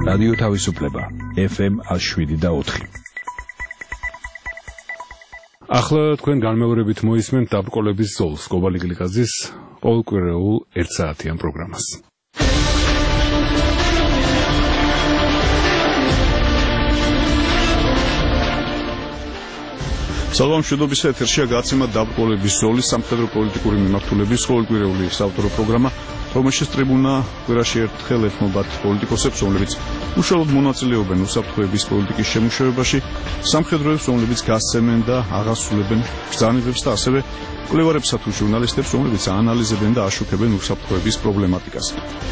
რადიო თავისუფლება FM 107.4. ახლა თქვენ განმეორებით მოისმენთ დაბრკოლების ზოლს გობალი გლიკაძის ყოველკვირეულ 1 საათიან პროგრამას. სალამშვიდობის ეთერშია გაცემა დაბრკოლების ზოლის სამხედრო პოლიტიკური მიმართულების ყოველკვირეული საავტორო პროგრამა, რომელშიც ტრიბუნა კვირაში ერთხელ ეთმობათ პოლიტიკოსებს, რომლებიც უშუალოდ მონაწილეობენ უსაფრთხოების პოლიტიკის შემუშავებაში, სამხედროებს, რომლებიც გასცემენ და აღასრულებენ ბრძანებებს და ასევე კვლევარებსა თუ ჟურნალისტებს, რომლებიც აანალიზებენ და აშუქებენ უსაფრთხოების პრობლემატიკას.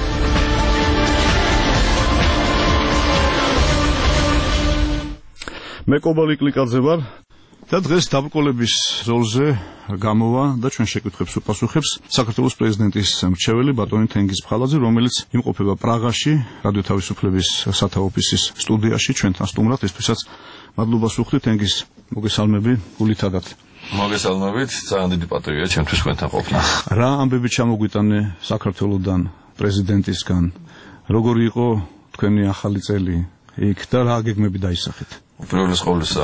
მე კობალი გლიკაძე ვარ. და დღეს დაბრკოლების ზოლზე გამოვა და ჩვენ შეკითხვებს უპასუხებს საქართველოს პრეზიდენტის მრჩეველი ბატონი თენგიზ ფხალაძე, რომელიც იმყოფება პრაღაში, რადიო თავისუფლების სათავო ოფისის სტუდიაში ჩვენთან სტუმრად. ესთვისაც მადლობას ვუხდით, თენგიზ, მოგესალმები გულითადად. მოგესალმებით, ძალიან დიდი პატივია ჩემთვის თქვენთან ყოფნა. რა ამბები ჩამოგვიტანე საქართველოსდან, პრეზიდენტისგან, როგორი იყო თქვენი ახალი წელი იქ და რა გეგმები დაისახეთ? უპირველეს ყოვლისა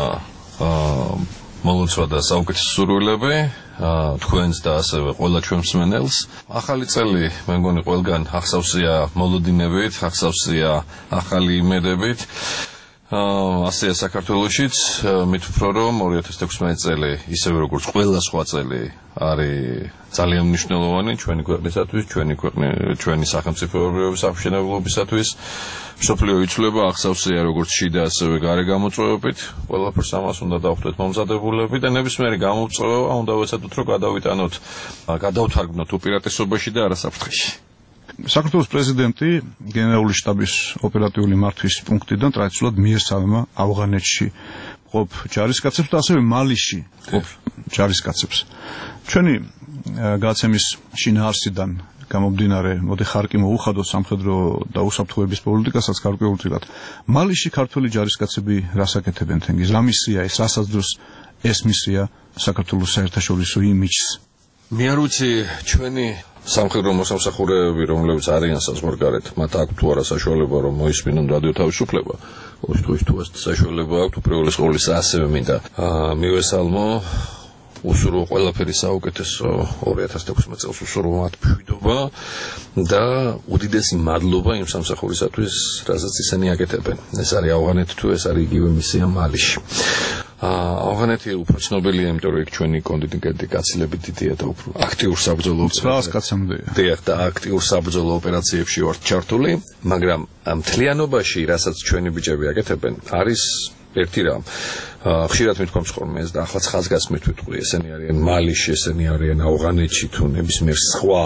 მოლოცვა და საუკეთესო სურვილები თქვენს და ასევე ყველა ჩვენ მსმენელს. ახალი წელი მე მგონი ყველგან ახსავსია მოლოდინებით, ახსავსია ახალი იმედებით. ასეა საქართველოშიც, მით უფრო რომ 2016 წელი ისევე როგორც ყველა სხვა წელი არის ძალიან მნიშვნელოვანი ჩვენი ქვეყნისათვის, ჩვენი სახელმწიფოების აღმშენებლობისათვის. მსოფლიო იცვლება, ახსავსია როგორც შიდა ასევე გარე გამოწვევებით. ყველაფერს ამას უნდა დავხვდეთ მომზადებულები და ნებისმიერი გამოწვევა უნდა ვეცადოთ რომ გადავთარგმნოთ უპირატესობაში და არა საფრთხეში. საქართველოს პრეზიდენტი გენერალური შტაბის ოპერატიული მართვის პუნქტიდან ტრადიციულად მიესალმა ავღანეთში მყოფ ჯარისკაცებს და ასევე მალიში მყოფ ჯარისკაცებს. ჩვენი გაცემის შინაარსიდან გამომდინარე, მოდი ხარკი მოუხადოთ სამხედრო და უსაფრთხოების პოლიტიკასაც გარკვეულწილად. მალიში ქართველი ჯარისკაცები რას აკეთებენ თენგიზ? რა მისია ეს? რასაც დროს ეს მისია საქართველოს საერთაშორისო იმიჯს? მე არ ვიცი ჩვენი სამხედრო მოსამსახურეები, რომლებიც არიან საზღვარგარეთ, მათ აქვს თუ არა საშუალება რომ მოისმინონ რადიო თავისუფლება? ორი დღის თუ ეს საშუალება აქვს, უპირველეს ყოვლისა ასევე მინდა მივესალმო უსურვო ყველაფერი საუკეთესო 2016 წელს უსურვო მათ მშვიდობა და უდიდესი მადლობა იმ სამსახურისათვის, რასაც ისინი აკეთებენ. ეს არის ავღანეთი თუ ეს არის იგივე მისია მალიში. ავღანეთი უფრო ცნობილია, იმიტომ რომ იქ ჩვენი კონტინგენტი გაცილებით დიდია და უფრო აქტიურ საბრძოლო და აქტიურ საბრძოლო ოპერაციებში ვართ ჩართული, მაგრამ მთლიანობაში, რასაც ჩვენი ბიჭები აკეთებენ, არის ერთი რამ. ხშირად მithქვამს ხოლმე ეს და ახლა ხაზგასმით ვიტყვი, ესენი არიან მალიში, ესენი არიან ავღანეთში თუ ნებისმიერ სხვა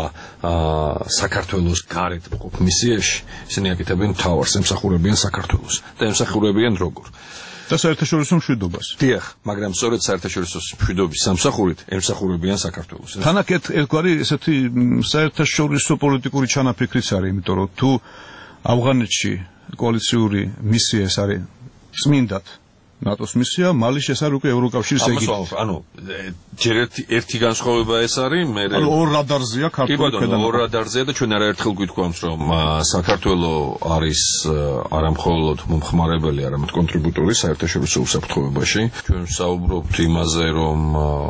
საქართველოს გარეთ მყოფ მისიაში, ესენი აკეთებენ მთავარს, ემსახურებიან საქართველოს და ემსახურებიან როგორ? და საერთაშორისო მშვიდობას. დიახ, მაგრამ სწორედ საერთაშორისო მშვიდობის სამსახურით ემსახურებიან საქართველოს. თანაც ერთგვარი ესეთი საერთაშორისო პოლიტიკური ჩანაფიქრიც არის, იმიტომ რომ თუ ავღანეთში კოალიციური მისია ეს არის წმინდად ნატოს მისია, მალიში ეს არის უკვე ევროკავშირის ეგიდით. ანუ ჯერ ერთი განსხვავება ეს არის, მე ორ რადარზეა ქართული ხედავ. ორ რადარზეა და ჩვენ არაერთხელ გვითქვამს, რომ საქართველოს არის არა მხოლოდ მომხმარებელი, არამედ კონტრიბუტორი საერთაშორისო უსაფრთხოებაში. ჩვენ ვსაუბრობთ იმაზე, რომ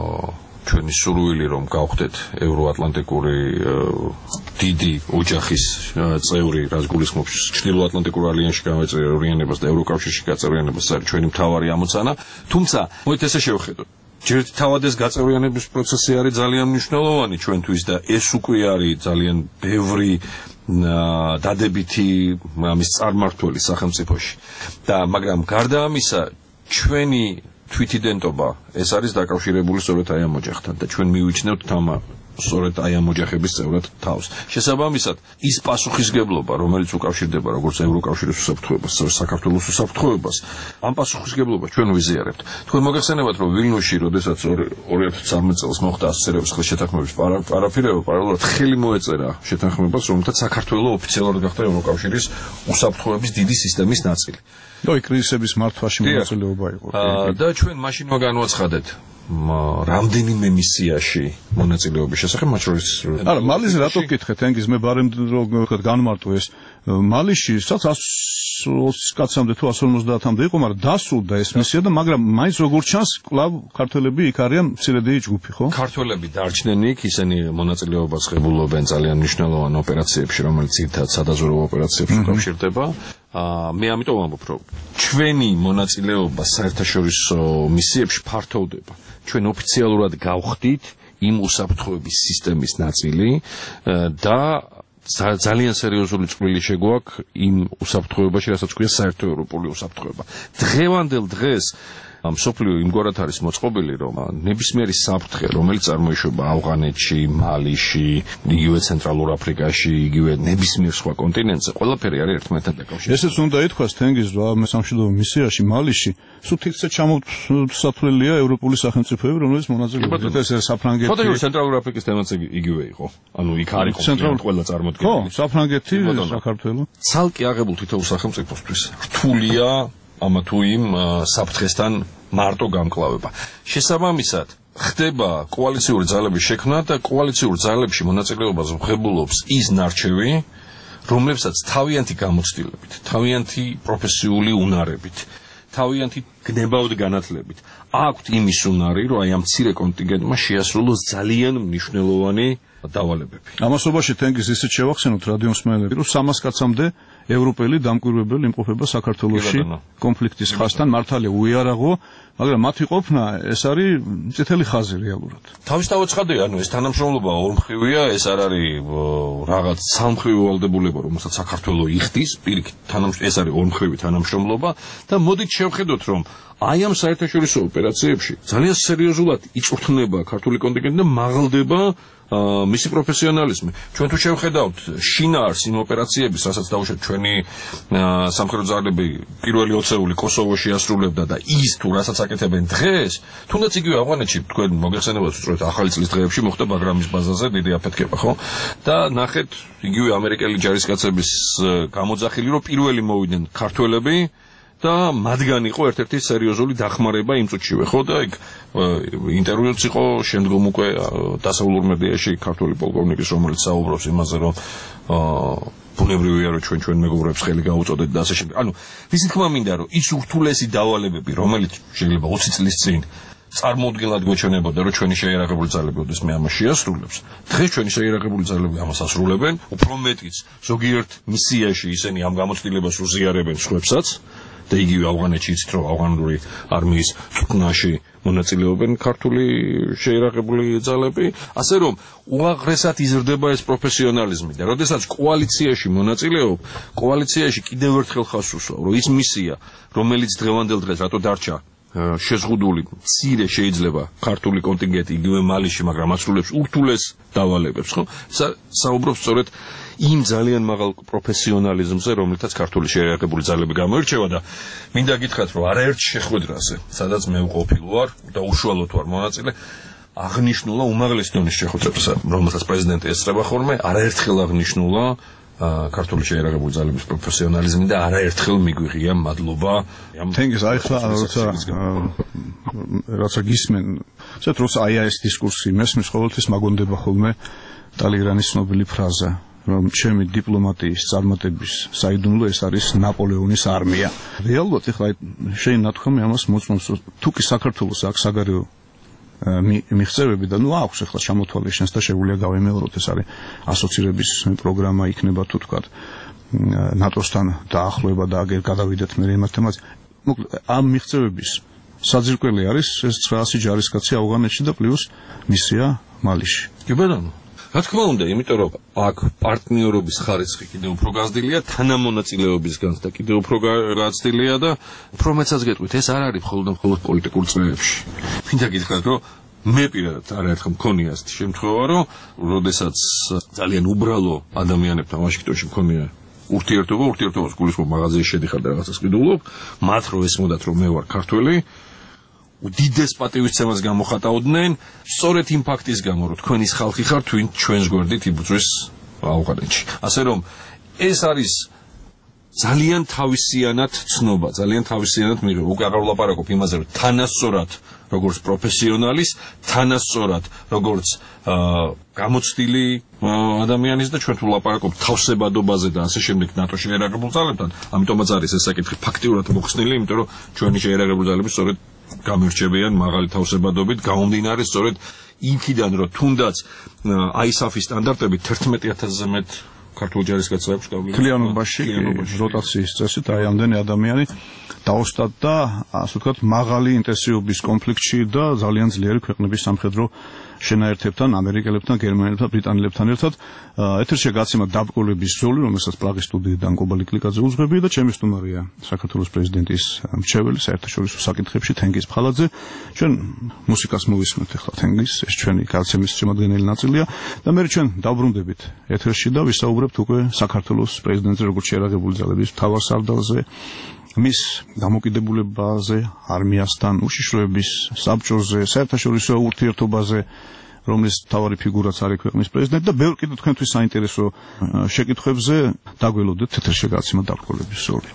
ჩვენი სურვილი რომ გავხდეთ ევროატლანტიკური დიდი ოჯახის წევრი, რაც გულისხმობს ჩრდილოატლანტიკურ ალიანსში გაწევრიანებას და ევროკავშირში გაწევრიანებას, არის ჩვენი მთავარი ამოცანა. თუმცა, მოით ესე შევხედოთ. ჯერ თავად ეს გაწევრიანების პროცესი არის ძალიან მნიშვნელოვანი ჩვენთვის და ეს უკვე არის ძალიან ბევრი დადებითი ამის წარმმართველი სახელმწიფოში. და მაგრამ გარდა ამისა, ჩვენი თვითიდენტობა ეს არის დაკავშირებული სწორედ აი ამ ოჯახთან და ჩვენ მივიჩნევთ სწორედ აი ამ ოჯახების წევრად თავს. შესაბამისად, ის პასუხისგებლობა, რომელიც უკავშირდება როგორც ევროკავშირის უსაფრთხოებას, ასევე საქართველოს უსაფრთხოებას, ამ პასუხისგებლობას ჩვენ ვიზიარებთ. თქვენ მოგეხსენებათ, რომ ვილნიუსში, როდესაც 2013 წელს მოხდა ასოცირების ხელშეთანხმების პარაფირება, პარალელურად ხელი მოეწერა შეთანხმებას, რომელთაც საქართველოს ოფიციალურად გახდა ევროკავშირის უსაფრთხოების დიდი სისტემის ნაწილი. და კრიზისების მართვაში მონაწილეობა იყო. და ჩვენ მაშინვე განვაცხადეთ რამდენიმე მისიაში მონაწილეობის შესახებ, მათ შორის არა, მალიზე რატო გკითხეთ, ენგიზ მე ბარემ რომ განმარტო ეს მალიში, სადაც 20 კაცამდე თუ 150-მდე იყო, მაგრამ დასრულდა ეს მისია და მაგრამ მაინც როგორც ჩანს, კლავ ქართველები იქ არიან მცირედიი ჯგუფი, ხო? ქართველები დარჩნენ იქ, ისინი მონაწილეობას ღებულობენ ძალიან მნიშვნელოვან ოპერაციებში, რომელიც ძირითადად სადაზვერვო ოპერაციებს უკავშირდება. მე ამიტომ ვამბობ, რომ ჩვენი მონაწილეობა საერთაშორისო მისიებში ფართოვდება. ჩვენ ოფიციალურად გავხდით იმ უსაფრთხოების სისტემის ნაწილი და ძალიან სერიოზული წვლილი შეგვაქვს იმ უსაფრთხოებაში, რასაც ქვია საერთო ევროპული უსაფრთხოება. დღევანდელ დღეს მსოფლიო იმგვარად არის მოწყობილი, რომ ნებისმიერი საფრთხე, რომელიც წარმოიშვება ავღანეთში, მალიში, იგივე ცენტრალურ აფრიკაში, იგივე ნებისმიერ სხვა კონტინენტზე, ყველაფერი არის ერთმანეთთან დაკავშირებული. ესეც უნდა ითქვას თენგიზ სამშვიდობო მისიაში მალიში, სულ თითქოს ჩამოსათვლელია ევროპული სახელმწიფოები, რომელიც მონაწილეობენ. ეს საფრანგეთი. ფოტოში ცენტრალურ აფრიკის თემაც იგივე იყო. ანუ იქ არის ყველა წარმოდგენილი. ხო, საფრანგეთი, საქართველო. ცალკე აღებულ თითოეულ სახელმწიფოსთვის რთულია ამა თუ იმ საფრთხესთან მარტო გამკლავება. შესაბამისად, ხდება კოალიციური ძალების შექმნა და კოალიციური ძალებში მონაწილეობას ღებულობს ის ნარჩევი, რომლებსაც თავიანთი გამოცდილებით, თავიანთი პროფესიული უნარებით, თავიანთი გნებავთ განათლებით აქვთ იმის უნარი, რომ აი ამ მცირე კონტინგენტმა შეასრულოს ძალიან მნიშვნელოვანი დავალებები. ამასობაში თენგიზ ისეთ შევახსენოთ რადიო მსმენელები, რომ 300 კაცამდე ევროპელი დამკვირვებელი იმყოფება საქართველოში კონფლიქტის ხაზთან, მართალია უიარაღო, მაგრამ მათი ყოფნა ეს არის წითელი ხაზი რეალურად. თავისთავად ცხადია, ანუ ეს თანამშრომლობა ორმხრივია, ეს არ არის რაღაც სამხრივი ვალდებულება, რომელსაც საქართველო იხდის, პირიქით, ეს არის ორმხრივი თანამშრომლობა და მოდით შევხედოთ, რომ აი ამ საერთაშორისო ოპერაციებში ძალიან სერიოზულად იწვრთნება ქართული კონტინგენტი და მაღლდება მისი პროფესიონალიზმი. ჩვენ თუ შევხედავთ შინაარს იმ ოპერაციების, რასაც დაუშვათ ჩვენი სამხედრო ძალები პირველი 20-ეული კოსოვოში ასრულებდა და ის თუ რასაც აკეთებენ დღეს, თუნდაც იგივე ავღანეთში თქვენ მოგეხსენებათ უბრალოდ ახალი წლის დღეებში მოხდა ბაგრამის ბაზაზე დიდი აფეთქება, ხო? და ნახეთ იგივე ამერიკელი ჯარისკაცების გამოძახილი, რომ პირველი მოვიდნენ ქართველები და მათგან იყო ერთ-ერთი სერიოზული დახმარება იმ წუთშივე, ხო და იქ ინტერვიუც იყო შემდგომ უკვე დასავლურ მედიაში ქართული პოლკოვნიკის, რომელიც საუბრობს იმაზე, რომ ბუნებრივია, რომ ჩვენ მეგობრებს ხელი გაუწოდეთ და ასე შემდეგ. ანუ ისი თქმა მინდა, რომ ის ურთულესი დავალებები, რომელიც შეიძლება 20 წლის წინ წარმოუდგენლად გვეჩვენებოდა, რომ ჩვენი შეიარაღებული ძალები ოდესმე ამას შეასრულებს. დღეს ჩვენი შეიარაღებული ძალები ამას ასრულებენ, უფრო მეტიც ზოგიერთ მისიაში ისინი ამ გამოცდილებას უზიარებენ სხვებსაც. და იგივე ავღანეთში იცით, რომ ავღანური არმიის წვრთნაში მონაწილეობენ ქართული შეიარაღებული ძალები, ასე რომ უაღრესად იზრდება ეს პროფესიონალიზმი და როდესაც კოალიციაში მონაწილეობ, კოალიციაში კიდევ ერთხელ ხაზს უსვავ, რომ ის მისია, რომელიც დღევანდელ დღეს რატო დარჩა შეზღუდული, მცირე შეიძლება ქართული კონტინგენტი იგივე მალიში, მაგრამ ასრულებს ურთულეს დავალებებს, ხო? საუბრობ სწორედ იმ ძალიან მაღალ პროფესიონალიზმზე, რომელთაც ქართული შეიარაღებული ძალები გამოირჩევა და მინდა გითხრათ, რომ არაერთ შეხვედრაზე, სადაც მე ვყოფილ ვარ და უშუალოდ ვარ მონაწილე, აღნიშნულა უმაღლესი დონის შეხვედრებზე, რომელსაც პრეზიდენტი ესწრება ხოლმე, არაერთხელ აღნიშნულა ქართული შეიარაღებული ძალების პროფესიონალიზმი და არაერთხელ მიგვიღია მადლობა. თენგიზ აი ხლა როცა გისმენ, ცოტა როცა აი ეს დისკურსი მესმის ყოველთვის მაგონდება ხოლმე ტალეირანის ცნობილი ფრაზა, რომ ჩემი დიპლომატიის წარმატების საიდუმლო ეს არის ნაპოლეონის არმია. რეალურად ხლა შეიძლება ნათქვამი ამას მოწმობს, თუ კი საქართველოს აქვს საგარეო მიღწევები და ნუ აქვს ახლა შემოთვალე შენს და შეგვიძლია გავემეოროთ, ეს არის ასოცირების პროგრამა იქნება თუ თქვა ნატოსთან დაახლოება და აგერ გადავიდეთ მე იმათ თემას. მოკლედ ამ მიღწევების საძირკველი არის ეს 900 ჯარისკაცი ავღანეთში და პლუს მისია მალიში. კი ბატონო. რა თქმა უნდა, იმიტომ რომ აქ პარტნიორობის ხარისხი კიდევ უფრო გაზრდილია, თანამონაწილეობის განცდა კიდევ უფრო გაზრდილია და უფრო მეცაც გეტყვით, ეს არ არის მხოლოდ პოლიტიკურ წრეებში. მინდა გითხრათ, რომ მე პირადად არაერთხელ მქონია ასეთი შემთხვევა, რომ როდესაც ძალიან უბრალო ადამიანებთან ვაშინგტონში მქონია ურთიერთობას გულისხმობ მაღაზიაში შედიხარ და რაღაცას ყიდულობ, მათ რო ესმოდათ, რომ მე ვარ ქართველი, უდიდეს პატივისცემას გამოხატავდნენ, სწორედ იმ ფაქტის გამო, რომ თქვენის ხალხი ხართ, ჩვენს გვერდით იბრძვის ავღანეთში. ასე რომ ეს არის ძალიან თავისიანად ცნობა, ძალიან თავისიანად მიღება. უკვე აღარ ვლაპარაკობ იმაზე, რომ თანასწორად როგორც პროფესიონალის, თანასწორად როგორც გამოცდილი ადამიანის და ჩვენ თუ ვლაპარაკობ თავსებადობაზე და ასე შემდეგ ნატოში შეერაგებულ ძალებთან, ამიტომაც არის ეს საკითხი ფაქტიურად მოხსნილი, იმიტომ რომ ჩვენი შეერაგებული ძალები სწორედ გამირჩევიან მაღალი თავსებადობით, გამომდინარე სწორედ იქიდან, რომ თუნდაც ISAF-ის სტანდარტებით 11000-ზე მეტ ქართულ ჯარისკაცებს გავიგებთ. Მთლიანობაში როტაციის წესით აი ამდენი ადამიანი დაოსტათ და ასე ვთქვათ მაღალი ინტენსივობის კონფლიქტში და ძალიან ძლიერი ქვეყნების სამხედრო შენაერთებთან, ამერიკელებთან, გერმანელებთან, ბრიტანელებთან ერთად ეთერშია გაცემა დაბრკოლების ზოლი, რომელსაც პრაღის სტუდიიდან კობალი კლიკაძე უძღვებია და ჩემი სტუმარია საქართველოს პრეზიდენტის მრჩეველი საერთაშორისო საკითხებში თენგიზ ფხალაძე. ჩვენ მუსიკას მოვისმენთ ახლა თენგიზ, ეს ჩვენი გაცემის შემადგენელი ნაწილია და მე ჩვენ დავბრუნდებით ეთერში და ვისაუბრებთ უკვე საქართველოს პრეზიდენტზე როგორც შეერაგებული ძალების მთავარ სარდალზე, მის დამოკიდებულებაზე არმიასთან, უშიშროების საბჭოზე, საერთაშორისო ურთიერთობაზე, რომლის მთავარი ფიგურაც არის ქვეყნის პრეზიდენტი და ბევრ კიდევ თქვენთვის საინტერესო შეკითხვებზე დაგველოდეთ ეთერში გაცემა დაბრკოლების ზოლი.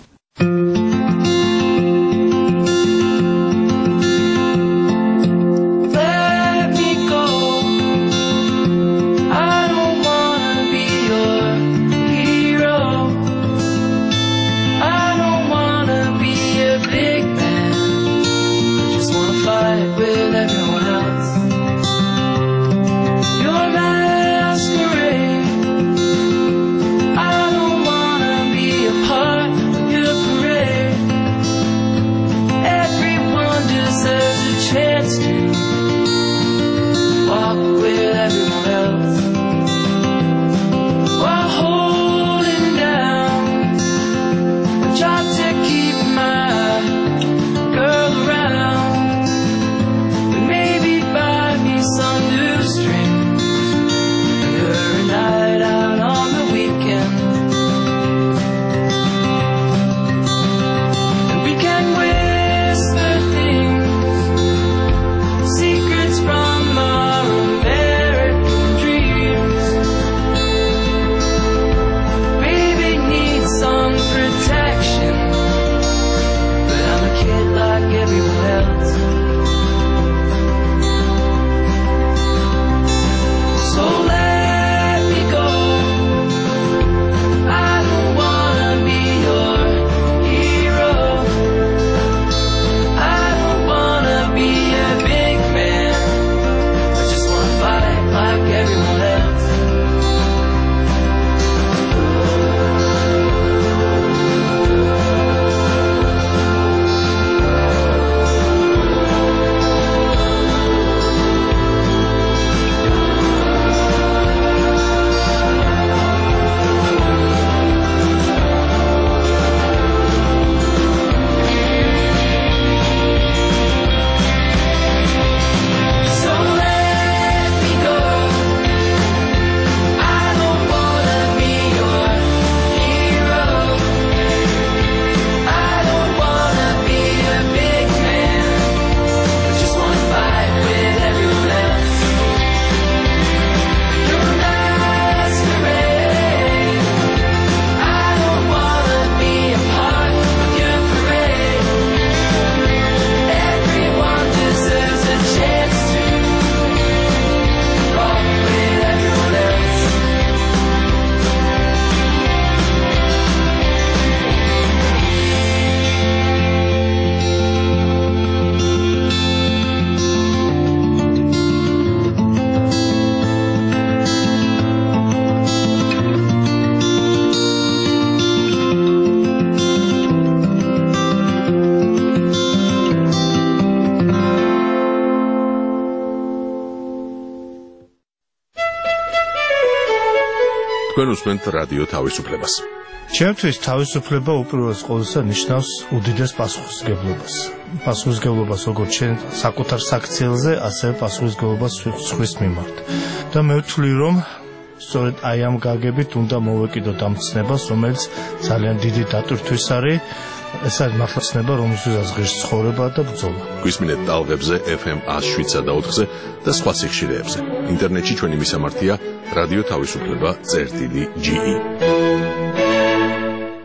თქვენ უსმენთ რადიო თავისუფლებას. ჩემთვის თავისუფლება უპირველეს ყოვლისა ნიშნავს უდიდეს პასუხისმგებლობას. პასუხისმგებლობას როგორც ჩვენ საკუთარ საქციელზე, ასევე პასუხისმგებლობას სხვის მიმართ. და მე ვთვლი, რომ სწორედ აი ამ გაგებით უნდა მოვეკიდოთ ამ ცნებას, რომელიც ძალიან დიდი დატვირთვის არის. ეს არის მართლა ცნება, რომელსაც ღირს ცხოვრება და ბრძოლა. გვისმინეთ ტალღებზე FM 107.4-ზე და სხვა სიხშირეებზე. ინტერნეტში ჩვენი მისამართია რადიო თავისუფლება.ge.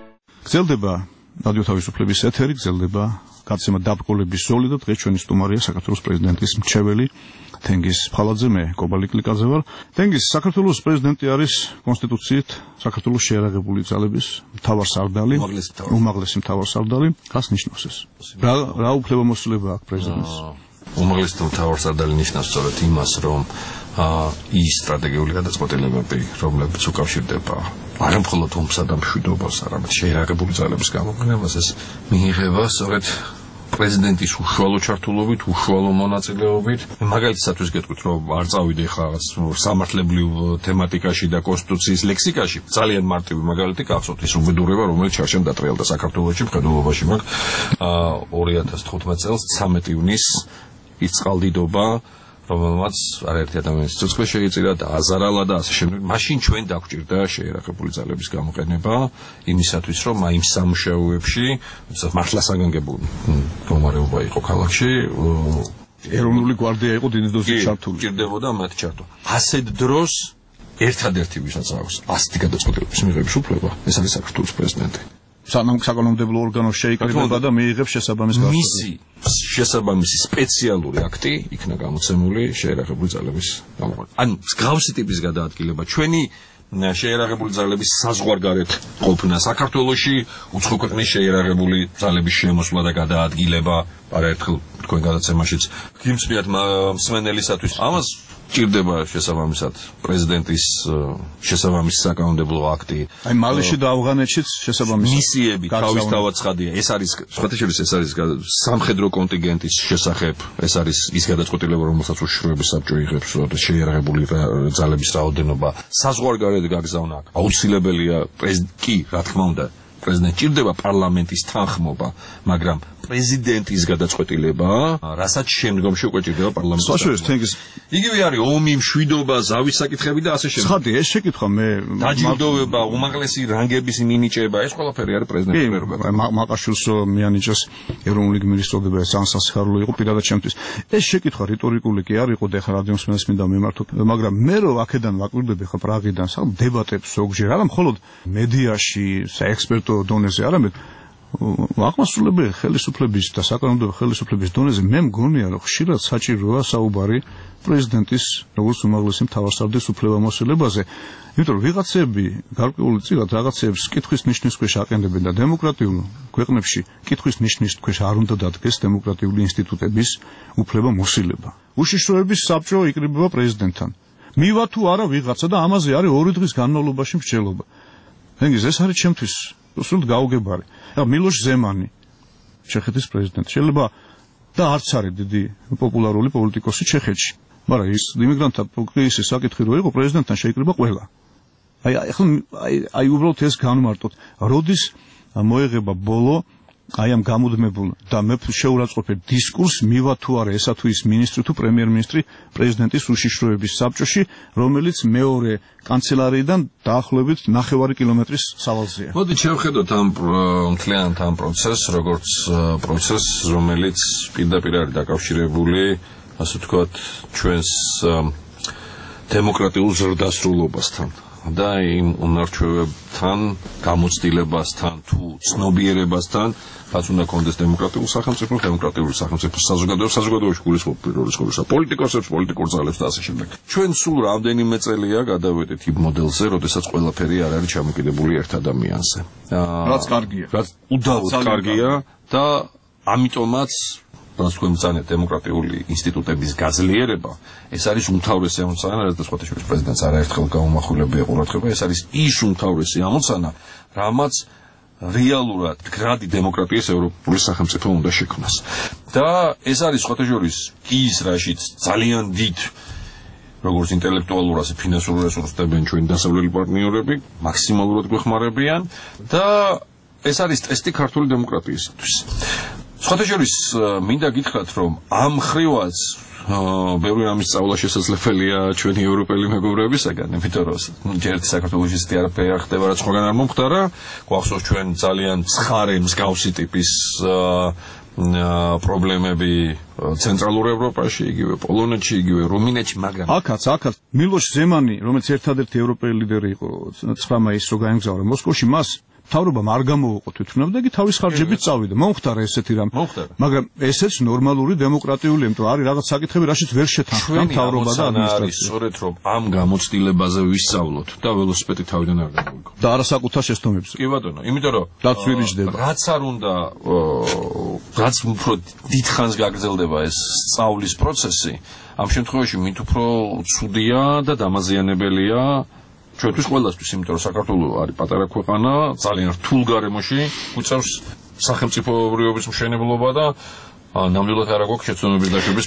გრძელდება რადიო თავისუფლების ეთერი, გრძელდება გაცემა დაბრკოლების ზოლი და დღეს ჩვენი სტუმარია საქართველოს პრეზიდენტის მრჩეველი თენგიზ ფხალაძე, მე კობალი კლიკაძე ვარ. თენგიზ, საქართველოს პრეზიდენტი არის კონსტიტუციით საქართველოს შეიარაღებული ძალების მთავარსარდალი, უმაღლესი მთავარსარდალი. რას ნიშნავს ეს? რა უფლებამოსილება აქვს პრეზიდენტს? უმაღლესი მთავარსარდალი ნიშნავს სწორედ იმას, რომ ის სტრატეგიული გადაწყვეტილებები, რომლებიც უკავშირდება არა მხოლოდ ომსა და მშვიდობას, არამედ შეიარაღებული ძალების გამოყენებას, ეს მიიღება სწორედ პრეზიდენტის უშუალო ჩართულობით, უშუალო მონაწილეობით. მაგალითისათვის გეტყვით, რომ არ წავიდე ხა სამართლებრივ თემატიკაში და კონსტიტუციის ლექსიკაში. ძალიან მარტივი მაგალითი გახსოვთ ის უბედურება, რომელიც ჩარჩემ დატრიალდა საქართველოში მხედველობაში მაგ 2015 წელს 13 ივნისს ის წყალდიდობა, რომელმაც არაერთი ადამიანის სიცოცხლე შეიწირა და აზარალა და ასე შემდეგ. მაშინ ჩვენ დაგვჭირდა შეიარაღებული ძალების გამოყენება იმისათვის, რომ იმ სამუშაოებში, მართლა საგანგებო მდგომარეობა იყო ქალაქში, ეროვნული გვარდია იყო დიდი დოზით ჩართული. ჭირდებოდა მათ ჩართო. ასეთ დროს ერთადერთი ვისაც აქვს ასეთი გადაწყვეტილების მიღების უფლება, ეს არის საქართველოს პრეზიდენტი. საკანონმდებლო ორგანო შეიკრიბება და მიიღებს შესაბამის განცხადება. მისი შესაბამისი სპეციალური აქტი იქნა გამოცემული შეიარაღებული ძალების გამოყენება. ანუ მსგავსი ტიპის გადაადგილება ჩვენი შეიარაღებული ძალების საზღვარგარეთ ყოფნა საქართველოში, უცხო ქვეყნის შეიარაღებული ძალების შემოსვლა და გადაადგილება, არაერთხელ თქვენ გადაცემაშიც გიმსმიათ მსმენელისათვის. ამას ჭირდება შესაბამისად პრეზიდენტის შესაბამისი საკანონმდებლო აქტი. აი მალეში და ავღანეთშიც შესაბამისი მისიები თავისთავად ცხადია. ეს არის სხვათაშორის ეს არის სამხედრო კონტინგენტის შესახებ, ეს არის ის გადაწყვეტილება, რომელსაც უშიშროების საბჭო იღებს, როდესაც შეიარაღებული ძალების რაოდენობა საზღვარგარეთ გაგზავნა. აუცილებელია კი, რა თქმა უნდა, პრეზიდენტს ჭირდება პარლამენტის თანხმობა, მაგრამ პრეზიდენტის გადაწყვეტილება, რასაც შემდგომში უკვე ჭირდება პარლამენტის. საშუალო თენგიზ. იგივე არის ომი, მშვიდობა, ზავის საკითხები და ასე შემდეგ. ცხადია, ეს შეკითხვა მე დაჯილდოება, უმაღლესი რანგების მინიჭება, ეს ყველაფერი არის პრეზიდენტის მერობა. მაყაშვილს მიანიჭეს ეროვნული გმირის წოდება, ეს ანსასიხარულო იყო პირადად ჩემთვის. ეს შეკითხვა რიტორიკული კი არ იყო, და ხა რადიო მსმენელს მინდა მიმართოთ, მაგრამ მე რო აქედან ვაკვირდები ხა პრაღიდან, სამ დებატებს ზოგჯერ, არა მხოლოდ მედიაში, საექსპერტო დონეზე, არამედ აღმასრულებელი ხელისუფლების და საკანონმდებლო ხელისუფლების დონეზე მე მგონია, რომ ხშირად საჭიროა საუბარი პრეზიდენტის როგორც უმაღლესი მთავარსარდლის უფლებამოსილებაზე, იმიტომ რომ ვიღაცები გარკვეული წილად რაღაცებს კითხვის ნიშნის ქვეშ აყენებენ და დემოკრატიულ ქვეყნებში კითხვის ნიშნის ქვეშ არ უნდა დადგეს დემოკრატიული ინსტიტუტების უფლებამოსილება. უშიშროების საბჭო იკრიბება პრეზიდენტთან. მივა თუ არა ვიღაცა და ამაზე არის 2 დღის განმავლობაში მსჯელობა. თენგიზ, ეს არის ჩემთვის სულ გაუგებარი. მილოშ ზემანი, ჩეხეთის პრეზიდენტი, შეიძლება და არც არის დიდი პოპულარული პოლიტიკოსი ჩეხეთში, მაგრამ ის იმიგრანტთა კრიზისის საკითხი რო იყო, პრეზიდენტთან შეიკრიბა ყველა. აი უბრალოდ ეს განმარტოთ, როდის მოეღება ბოლო აი ამ გამუდმებულ და მე შეურაცხყოფე დისკურს მივა თუ არა ესა თუ ის მინისტრი თუ პრემიერ-მინისტრი პრეზიდენტის უშიშროების საბჭოში, რომელიც მეორე კანცელარიიდან დაახლოებით 9 კილომეტრის სავალზეა. მოდით შევხედოთ ამ მთლიანად ამ პროცესს, როგორც პროცესს, რომელიც პირდაპირ არის დაკავშირებული, ასე ვთქვათ, ჩვენს დემოკრატიულ ზრდასრულობასთან და იმ უნარჩვევებთან, გამოცდილებასთან თუ ცნობიერებასთან, რაც უნდა კონდეს დემოკრატიულ სახელმწიფოს, დემოკრატიული სახელმწიფოს საზოგადოებაში გულისხმობ პირველ რიგში პოლიტიკოსებს, პოლიტიკურ ძალებს და ასე შემდეგ. ჩვენ სულ რამდენიმე წელია გადავედით იმ მოდელზე, როდესაც ყველაფერი არ არის ჩამოკიდებული ერთ ადამიანზე. რაც კარგია. რაც უდავოდ კარგია და ამიტომაც რაც თქვენ ბრძანეთ დემოკრატიული ინსტიტუტების გაძლიერება, ეს არის უმთავრესი ამოცანა, რაც სხვათაშორის პრეზიდენტს არაერთხელ გაუმახვილებია ყურადღება, ეს არის ის უმთავრესი ამოცანა, რამაც რეალურად მდგრადი დემოკრატიის ევროპული სახელმწიფო უნდა შექმნას. და ეს არის სხვათაშორის ის, რაშიც ძალიან დიდ როგორც ინტელექტუალურ, ასე ფინანსურ რესურსს დებენ ჩვენი დასავლელი პარტნიორები, მაქსიმალურად გვეხმარებიან და ეს არის ტესტი ქართული დემოკრატიისათვის. სხვათაშორის მინდა გითხრათ, რომ ამ ხრივაც ბევრი რამის სწავლა შესაძლებელია ჩვენი ევროპელი მეგობრებისაგან, იმიტომ რომ ჯერ საქართველოში ისეთი არაფერი არ ხდება, რაც სხვაგან არ მომხდარა. გვახსოვს ჩვენ ძალიან ცხარე მსგავსი ტიპის პრობლემები ცენტრალურ ევროპაში, იგივე პოლონეთში, იგივე რუმინეთში, მაგრამ აქაც მილოშ ზემანი, რომელიც ერთადერთი ევროპელი ლიდერი იყო 9 მაისს რო გაემგზავრა მოსკოვში, მას თავრობამ არ გამოუყო თვითმფრინავი და იგი თავის ხარჯებით წავიდა. მომხდარა ესეთი რამ. მაგრამ ესეც ნორმალური დემოკრატიული, იმიტომ არის რაღაც საკითხები, რაშიც ვერ შეთანხმდა თავრობა და ადმინისტრაცია. სწორედ რომ ამ გამოცდილებაზე ვისწავლოთ და ველოსიპედი თავიდან არ გამოიგო. და არასაკუთარ შეცდომებზე. კი ბატონო, იმიტომ რომ რაც ვირიჯდება. რაც არ უნდა, რაც უფრო დიდხანს გაგრძელდება ეს სწავლის პროცესი, ამ შემთხვევაში მით უფრო ცუდია და დამაზიანებელია ჩვენთვის ყველასთვის, იმიტომ რომ საქართველო არის პატარა ქვეყანა, ძალიან რთულ გარემოში გვიწევს სახელმწიფოებრიობის მშენებლობა და ნამდვილად არ აქვს შეცდომების დაშვების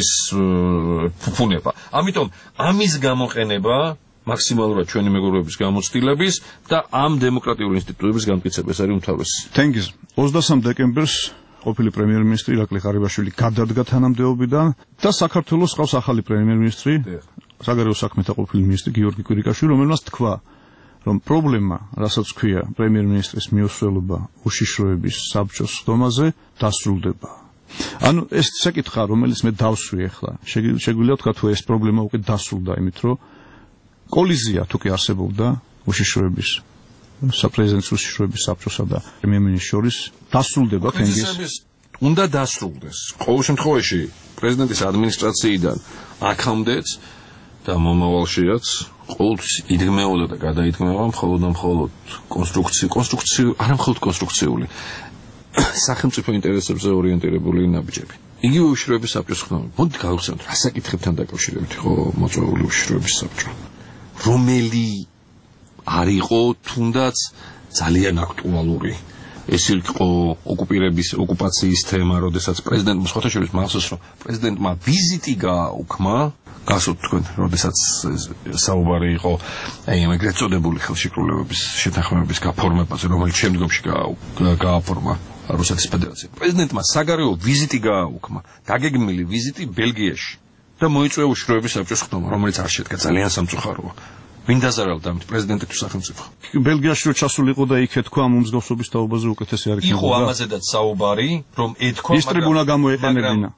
ფუფუნება. ამიტომ ამის გამოყენება მაქსიმალურად ჩვენი მეგობრების გამოცდილების და ამ დემოკრატიული ინსტიტუტების განმტკიცება ეს არის უმთავრესი. თენგიზ 23 დეკემბერს ყოფილი პრემიერ-მინისტრი ირაკლი ღარიბაშვილი გადადგა თანამდებობიდან და საქართველოს ყავს ახალი პრემიერ-მინისტრი, საგარეო საქმეთა ყოფილი მინისტრი გიორგი კვირიკაშვილი, რომელმაც თქვა, რომ პრობლემა, რასაც ქვია პრემიერ-მინისტრის მიუსვლელობა უშიშროების საბჭოს ხდომაზე, დასრულდება. ანუ ეს საკითხა, რომელიც მე დავსვი ახლა, შეგვიძლია თქვა თუ ეს პრობლემა უკვე დასრულდა, იმით რომ კოლიზია თუ კი არსებობდა უშიშროების საპრეზიდენტო უშიშროების საბჭოსა და პრემიერ-მინისტრის შორის დასრულდება თენგიზ. უნდა დასრულდეს. ყოველ შემთხვევაში პრეზიდენტის ადმინისტრაციიდან აქამდეც და მომავალშიაც ყოველთვის იდგმეოდა და გადაიდგმება მხოლოდ კონსტრუქციული, არა მხოლოდ კონსტრუქციული სახელმწიფო ინტერესებზე ორიენტირებული ნაბიჯები. იგივე უშიშროების საბჭოს ხდომა. მოდით გავიხსენოთ, რა საკითხებთან დაკავშირებით იყო მოწვეული უშიშროების საბჭო. რომელი არ იყო თუნდაც ძალიან აქტუალური. ეს იყო ოკუპაციის თემა, როდესაც პრეზიდენტმა სხვათა შორის მახსოვს, რომ პრეზიდენტმა ვიზიტი გააუქმა, გასult თქვენ, როდესაც საუბარი იყო აი ამ ეგრეთ წოდებული ხელშეკრულებების შეთანხმების გაფორმებაზე, რომელიც შემდგომში გააფორმა რუსეთის ფედერაცია. პრეზიდენტმა საგარეო ვიზიტი გააუქმა, დაგეგმილი ვიზიტი ბელგიაში და მოიწვია უშიშროების საბჭოს ხდომა, რომელიც არ შედგა, ძალიან სამწუხაროა. ვინ დაზარალდა ამით, პრეზიდენტი თუ სახელმწიფო? ბელგიაში რო ჩასულიყო და იქ ეთქვა ამ უმსგავსობის თაობაზე უკეთესი არ იქნება. იყო ამაზედაც საუბარი, რომ ეთქვა, ის ტრიბუნა გამოეყენებინა.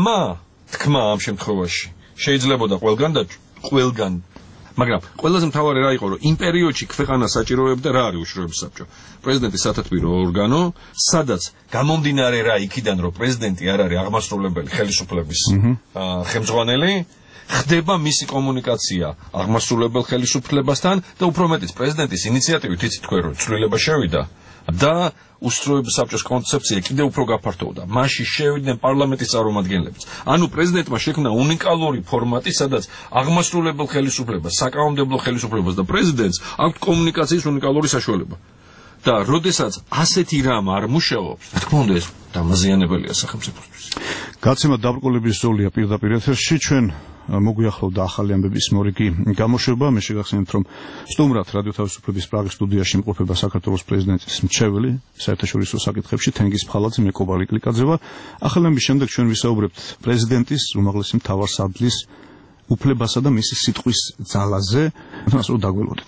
თქმა ამ შემთხვევაში შეიძლებოდა ყველგან, მაგრამ ყველაზე მთავარი რა იყო, რომ იმ პერიოდში ქვეყანა საჭიროებდა რა არის უშიშროების საბჭო? პრეზიდენტის სათათბირო ორგანო, სადაც გამომდინარე რა იქიდან, რომ პრეზიდენტი არ არის აღმასრულებელი ხელისუფლების ხელმძღვანელი, ხდება მისი კომუნიკაცია აღმასრულებელ ხელისუფლებასთან და უფრო მეტიც პრეზიდენტის ინიციატივით იცით თქვენ რომ ცვლილება შევიდა და უსწროების საბჭოს კონცეფცია კიდევ უფრო გაფართოვდა. მასში შევიდნენ პარლამენტის წარმომადგენლებიც. ანუ პრეზიდენტმა შექმნა უნიკალური ფორმატი, სადაც აღმასრულებელ ხელისუფლებას, საკანონმდებლო ხელისუფლებას და პრეზიდენტს აქვს კომუნიკაციის უნიკალური საშუალება. და როდესაც ასეთი რამ არ მუშაობს, რა თქმა უნდა ეს დამაზიანებელია სახელმწიფოსთვის. გაცემა დაბრკოლების ზოლია პირდაპირ ეთერში ჩვენ მოგვიახლოვდა ახალი ამბების მორიგი გამოშვება. მე შეგახსენებთ, რომ სტუმრად რადიო თავისუფლების პრაღის სტუდიაში იმყოფება საქართველოს პრეზიდენტის მრჩეველი საერთაშორისო საკითხებში თენგიზ ფხალაძე, მე კობალი კლიკაძევა. ახალი ამბის შემდეგ ჩვენ ვისაუბრებთ პრეზიდენტის უმაღლესი მთავარსარდლის უფლებასა და მისი სიტყვის ძალაზე. ასე დაგველოდეთ.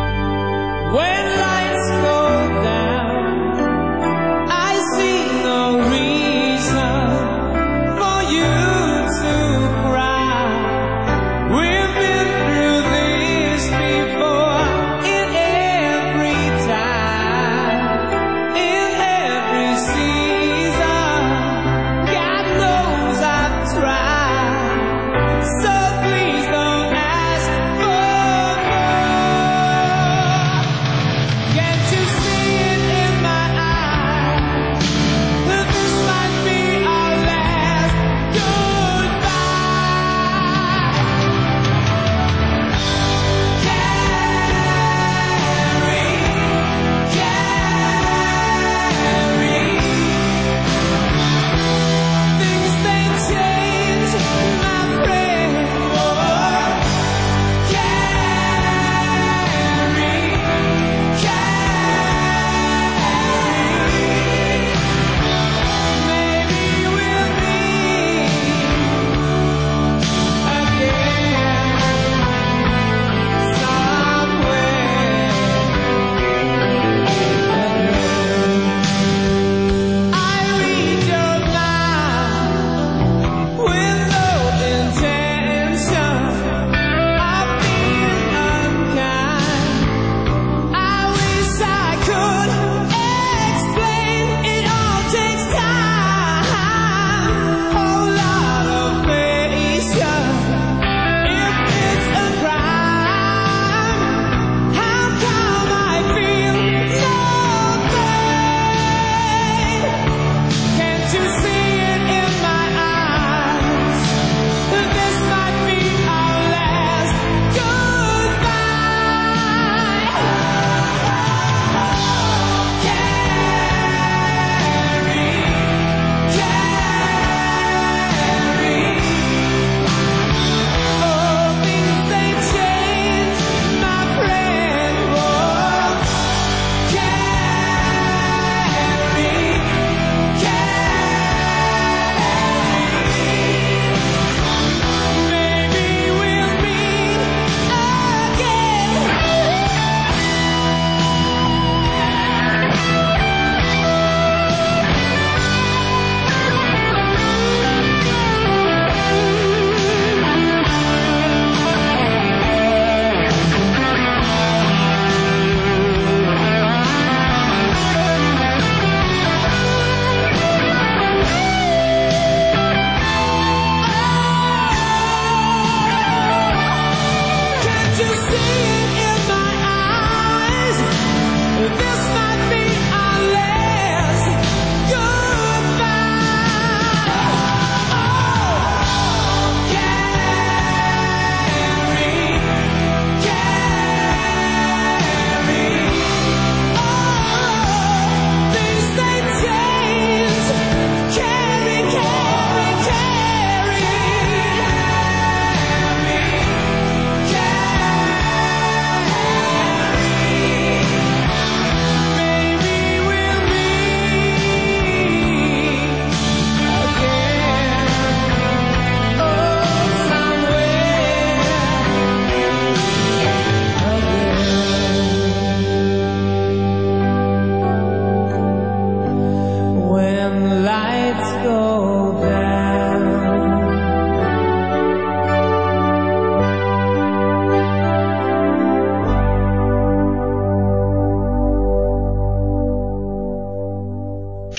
When lights go down, I see no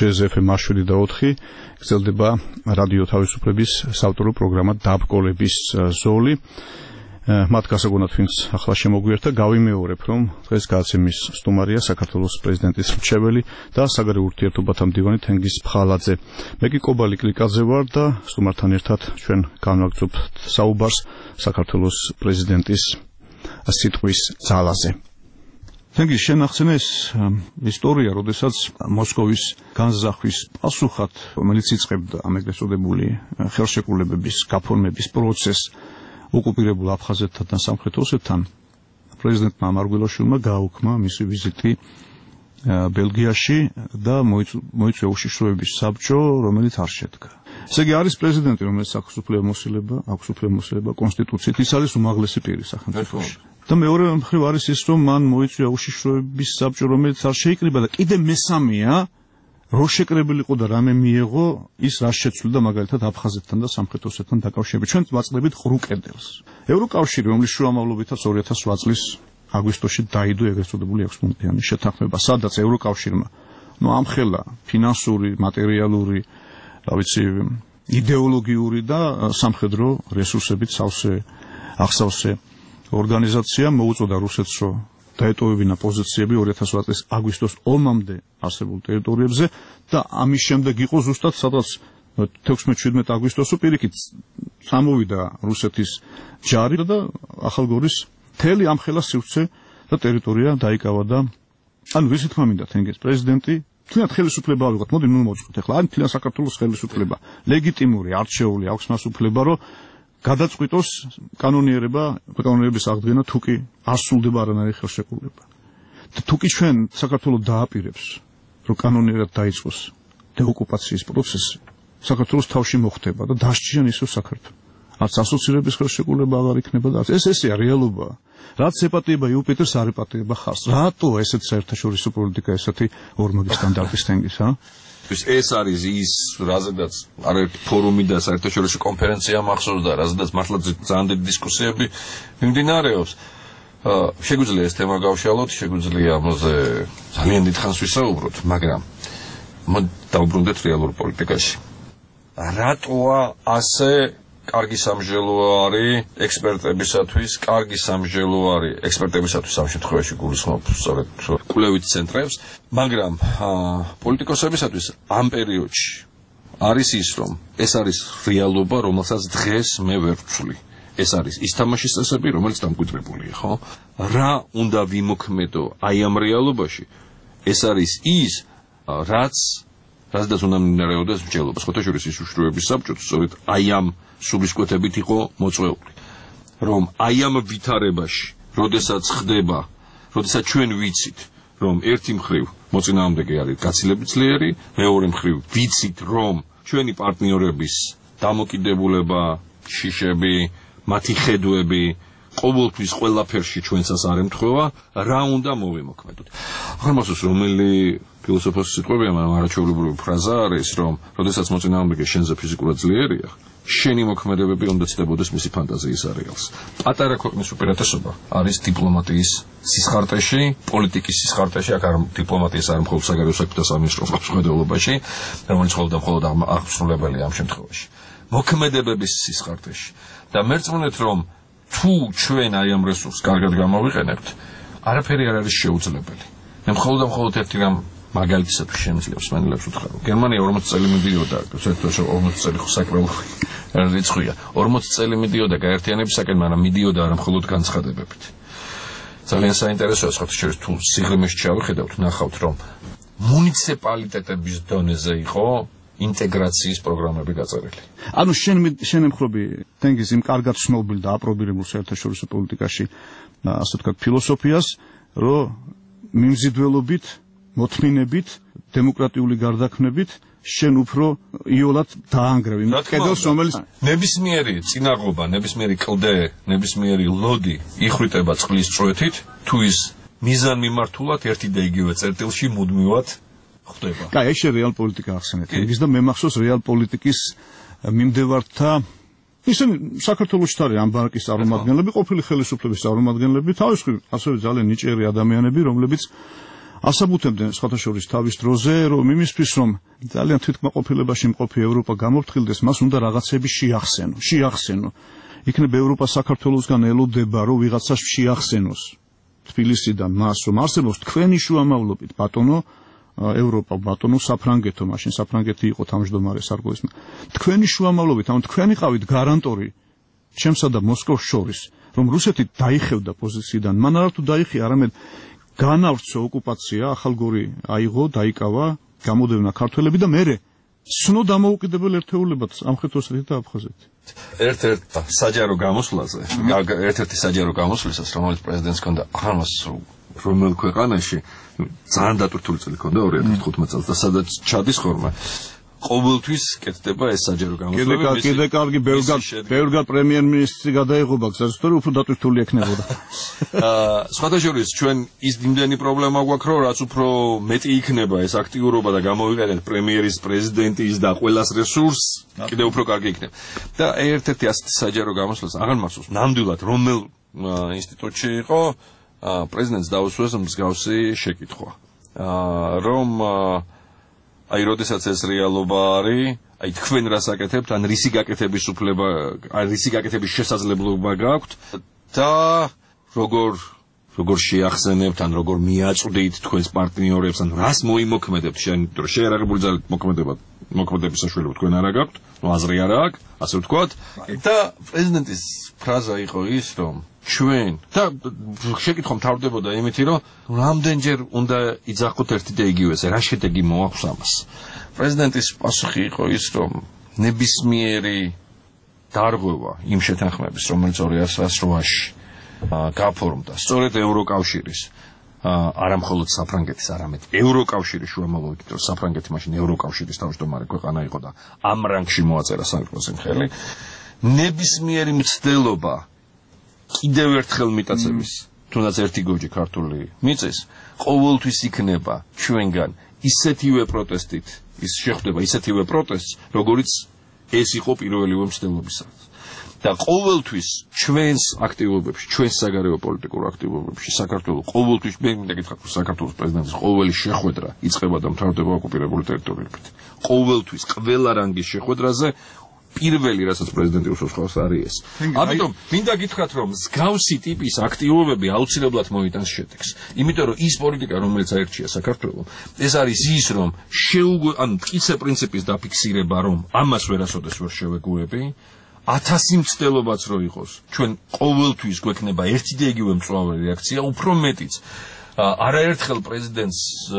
FM-7 და 4 გრძელდება რადიო თავისუფლების საავტორო პროგრამა დაბრკოლების ზოლი. მათ გასაგონად ვინც ახლა შემოგვიერთდა, გავიმეორებ, რომ დღეს გადაცემის სტუმარია საქართველოს პრეზიდენტის მრჩეველი და საგარეო ურთიერთობათა მდივანი თენგიზ ფხალაძე. მე კი კობალი კლიკაძე ვარ და სტუმართან ერთად ჩვენ განვაგრძობთ საუბარს საქართველოს პრეზიდენტის სიტყვის ძალაზე. თენგიზ, შენ ახსენე ეს ისტორია, როდესაც მოსკოვის განზახვის პასუხად, რომელიც იწყებდა ამ ეგრეთ წოდებული ხელშეკრულებების გაფორმების პროცესს ოკუპირებულ აფხაზეთთან და სამხრეთ ოსეთთან, პრეზიდენტმა მარგველაშვილმა გააუქმა მისი ვიზიტი ბელგიაში და მოიწვია უშიშროების საბჭო, რომელიც არ შედგა. ესე იგი არის პრეზიდენტი, რომელიც აქვს უფლებამოსილება კონსტიტუციით, ის არის უმაღლესი პირი სახელმწიფოში. და მეორე მხრივ არის ის, რომ მან მოიწვია უშიშროების საბჭო, რომელიც არ შეიკრიბა და კიდე მესამეა, რო შეკრებილიყო და რამე მიეღო, ის რა შეცვლიდა მაგალითად აფხაზეთთან და სამხრეთ ოსეთთან დაკავშირებით. ჩვენ ვაწყდებით ყრუ კედელს. ევროკავშირი, რომლის შუამავლობითაც 2008 წლის აგვისტოში დაიდო ეგრეთ წოდებული 6 პუნქტიანი შეთანხმება, სადაც ევროკავშირმა ამხელა ფინანსური, მატერიალური, რა ვიცი, იდეოლოგიური და სამხედრო რესურსებით აღსავსე ორგანიზაცია მოუწოდა რუსეთს, რომ დაეტოვებინა პოზიციები 2008 წლის აგვისტოს ომამდე არსებულ ტერიტორიებზე და ამის შემდეგ იყო ზუსტად სადაც 16-17 აგვისტოსო პირიქით წამოვიდა რუსეთის ჯარი და ახალგორის მთელი ამხელა სივრცე და ტერიტორია დაიკავა და ანუ ვისი თქმა მინდა თენგიზ პრეზიდენტი თუნდაც ხელისუფლება ავიღოთ, მოდი ნუ მოვწყოთ ახლა ან თლიან საქართველოს ხელისუფლება ლეგიტიმური არჩეული აქვს მას უფლება, რომ გადაწყვიტოს კანონიერების აღდგენა თუ კი არ სრულდება არანაირი ხელშეკრულება. თუ კი ჩვენ საქართველოს დააპირებს, რომ კანონიერად დაიწყოს დეოკუპაციის პროცესი, საქართველოს თავში მოხდება და დასჭიან ისო საქართველოს. არც ასოცირების ხელშეკრულება აღარ იქნება და ესეა რეალობა. რაც ეპატიება იუპიტერს, არ ეპატიება ხარს. რატო ესეთ საერთაშორისო პოლიტიკა ესეთი ორმაგი სტანდარტის თენგის, ეს არის ის, რაზედაც არაერთი ფორუმი და საერთაშორისო კონფერენცია მახსოვს და რაზედაც მართლა ძალიან დიდი დისკუსიები მიმდინარეობს. შეგვიძლია ეს თემა გავშალოთ, შეგვიძლია ამაზე ძალიან დიდ ხანს ვისაუბროთ, მაგრამ დავუბრუნდეთ რეალურ პოლიტიკაში. რატოა ასე კარგი სამჟელო არის ექსპერტებისათვის, ამ შემთხვევაში გულისხმობ სწორედ კვლევით ცენტრებს, მაგრამ პოლიტიკოსებისათვის ამ პერიოდში არის ის, რომ ეს არის რეალობა, რომელსაც დღეს მე ვერ ვცვლი. ეს არის ის თამაშის წესები, რომელიც დამკვიდრებულია, ხო? რა უნდა ვიმოქმედო აი ამ რეალობაში? ეს არის ის, რაზედაც უნდა მიმდინარეობდეს მსჯელობა. ხოთაშორის ის უშიშროების საბჭო სწორედ აი ამ სულისკვეთებით იყო მოწვეული, რომ აი ამ ვითარებაში, როდესაც ჩვენ ვიცით, რომ ერთი მხრივ მოწინააღმდეგე არის გაცილებით ძლიერი, მეორე მხრივ ვიცით, რომ ჩვენი პარტნიორების დამოკიდებულება, შიშები, მათი ხედვები ყოველთვის ყველაფერში ჩვენსაც არ ემთხვევა, რა უნდა მოვიმოქმედოთ. ახლა მოსულს რომელი ფილოსოფოსის სიტყვებია, მაგრამ არაჩვეულებრივი ფრაზა არის, რომ როდესაც მოწინააღმდეგე შენზე ფიზიკურად ძლიერია, შენი მოქმედებები უნდა ცდებოდეს მისი ფანტაზიის არეალს. პატარა ქვეყნის უპირატესობა არის დიპლომატიის სისხარტეში, პოლიტიკის სისხარტეში, აქ არ დიპლომატიის არ მხოლოდ საგარეო საქმეთა სამინისტროს მხედველობაში, რომელიც მხოლოდ აღსრულებელია ამ შემთხვევაში. მოქმედებების სისხარტეში. და მერწმუნეთ, რომ თუ ჩვენ აი ამ რესურსს კარგად გამოვიყენებთ, არაფერი არ არის შეუძლებელი. მე მხოლოდ ერთი რამ მაგალითისათვის შემიძლია მსმენელებს უთხრა, რომ გერმანია 40 წელი მიდიოდა, საერთოდ 40 წელი საკრალური რიცხვია. 40 წელი მიდიოდა გაერთიანებისაკენ, მაგრამ მიდიოდა არა მხოლოდ განცხადებებით. ძალიან საინტერესოა, ხოთაშორის თუ სიღრმეში ჩავიხედავთ, ნახავთ, რომ მუნიციპალიტეტების დონეზე იყო ინტეგრაციის პროგრამები გაწერილი. ანუ შენ ემხრობი თენგიზ იმ კარგად ცნობილ და აპრობირებულ საერთაშორისო პოლიტიკაში, ასე ვთქვათ, ფილოსოფიას, რომ მიმზიდველობით, მოთმინებით, დემოკრატიული გარდაქმნებით შენ უფრო იოლად დაანგრევ იმ კედელს, რომელიც ნებისმიერი წინაღობა, ნებისმიერი კლდე, ნებისმიერი ლოდი იხრიტება წყლის წვეთით, თუ ის მიზანმიმართულად ერთი და იგივე წერტილში მუდმივად ხდება. კაი, ეს რეალ პოლიტიკა ახსენეთ. ის და მე მახსოვს რეალ პოლიტიკის მიმდევართა ისინი საქართველოში არის ამ ბანკის წარმომადგენლები, ყოფილი ხელისუფლების წარმომადგენლები, თავისუფლად ასევე ძალიან ნიჭიერი ადამიანები, რომლებიც ასაბუთებდნენ სხვათა შორის თავის დროზე, რომ იმისთვის რომ ძალიან თვითკმაყოფილებაში მყოფი ევროპა გამოფრთხილდეს, მას უნდა რაღაცები შეახსენო. იქნებ ევროპა საქართველოსგან ელოდება, რომ ვიღაცას შეახსენოს თბილისიდან მას, რომ არსებობს თქვენი შუამავლობით ბატონო ევროპა, ბატონო საფრანგეთო, მაშინ საფრანგეთი იყო თავმჯდომარე სარკოზის. თქვენი შუამავლობით, ანუ თქვენი ყავით გარანტორი ჩემსა და მოსკოვს შორის, რომ რუსეთი დაიხევდა პოზიციიდან, მან არა თუ დაიხია, არამედ განავრცო ოკუპაცია, ახალგორი აიღო, დაიკავა, გამოდევნა ქართველები და მერე სნო დამოუკიდებელ ერთეულებად სამხრეთ ოსეთია და აფხაზეთი. ერთ-ერთი საჯარო გამოსვლისას, რომელიც პრეზიდენტს ჰქონდა ახალმას რომელ ქვეყანაში ძალიან დატვირთული წელი ჰქონდა 2015 წელს და სადაც ჩადის ხოლმე ყოველთვის კეთდება ეს საჯარო გამოსვლები. კიდე კარგი ბევრგან პრემიერ-მინისტრი გადაიღობა გზას, თორე უფრო დატვირთული ექნებოდა. სხვათა შორის ჩვენ ის იმდენი პრობლემა გვაქვს, რომ რაც უფრო მეტი იქნება ეს აქტიურობა და გამოვიყენეთ პრემიერის, პრეზიდენტის და ყველას რესურსს, კიდე უფრო კარგი იქნება. და ერთ-ერთი ასეთი საჯარო გამოსვლას აღარ მახსოვს ნამდვილად რომელ ინსტიტუტში იყო პრეზიდენტს დაუსვეს მსგავსი შეკითხვა. რომ აი როდესაც ეს რეალობა არის, აი თქვენ რას აკეთებთ, ან რისი გაკეთების უფლება, ან რისი გაკეთების შესაძლებლობა გაქვთ და როგორ შეახსენებთ, ან როგორ მიაწვდით თქვენს პარტნიორებს, ან რას მოიმოქმედებთ, შეერაღებული ძალით მოქმედების საშუალება თქვენ არა გაქვთ, აზრი არა აქვს, ასე ვთქვათ. და პრეზიდენტის ფრაზა იყო ის, რომ ჩვენ და შეკითხვა მთავრდებოდა იმითი, რომ რამდენჯერ უნდა იძახოთ ერთი და იგივეზე, რა შედეგი მოაქვს ამას. პრეზიდენტის პასუხი იყო ის, რომ ნებისმიერი დარღვევა იმ შეთანხმების, რომელიც 2008-ში გაფორმდა, სწორედ ევროკავშირის, არა მხოლოდ საფრანგეთის, არამედ ევროკავშირის შუამავლობით, რომ საფრანგეთი მაშინ ევროკავშირის თავმჯდომარე ქვეყანა იყო და ამ რანგში მოაწერა სარკოზიმ ხელი, ნებისმიერი მცდელობა კიდევ ერთხელ მიტაცების, თუნდაც ერთი გოჯი ქართული მიწის, ყოველთვის იქნება ჩვენგან ისეთივე პროტესტით, ის შეხვდება ისეთივე პროტესტს, როგორიც ეს იყო პირველივე მცდელობისას. და ყოველთვის ჩვენს აქტივობებში, ჩვენს საგარეო პოლიტიკურ აქტივობებში საქართველოს ყოველთვის მე მინდა გითხრათ, რომ საქართველოს პრეზიდენტის ყოველი შეხვედრა იწყება და მთავრდება ოკუპირებული ტერიტორიებით. ყოველთვის ყველა რანგის შეხვედრაზე პირველი რასაც პრეზიდენტი უსწავლს არის ეს. ამიტომ მინდა გითხრათ, რომ მსგავსი ტიპის აქტივობები აუცილებლად მოიტანს შედეგს. იმიტომ რომ ის პოლიტიკა, რომელიც აერჩია საქართველოს, ეს არის ის, რომ მტკიცე პრინციპის დაფიქსირება, რომ ამას ვერასოდეს ვერ შევეგუები, 1000 მცდელობაც რო იყოს, ჩვენ ყოველთვის გვექნება ერთი და იგივე მწვავე რეაქცია, უფრო მეტიც. არაერთხელ პრეზიდენტს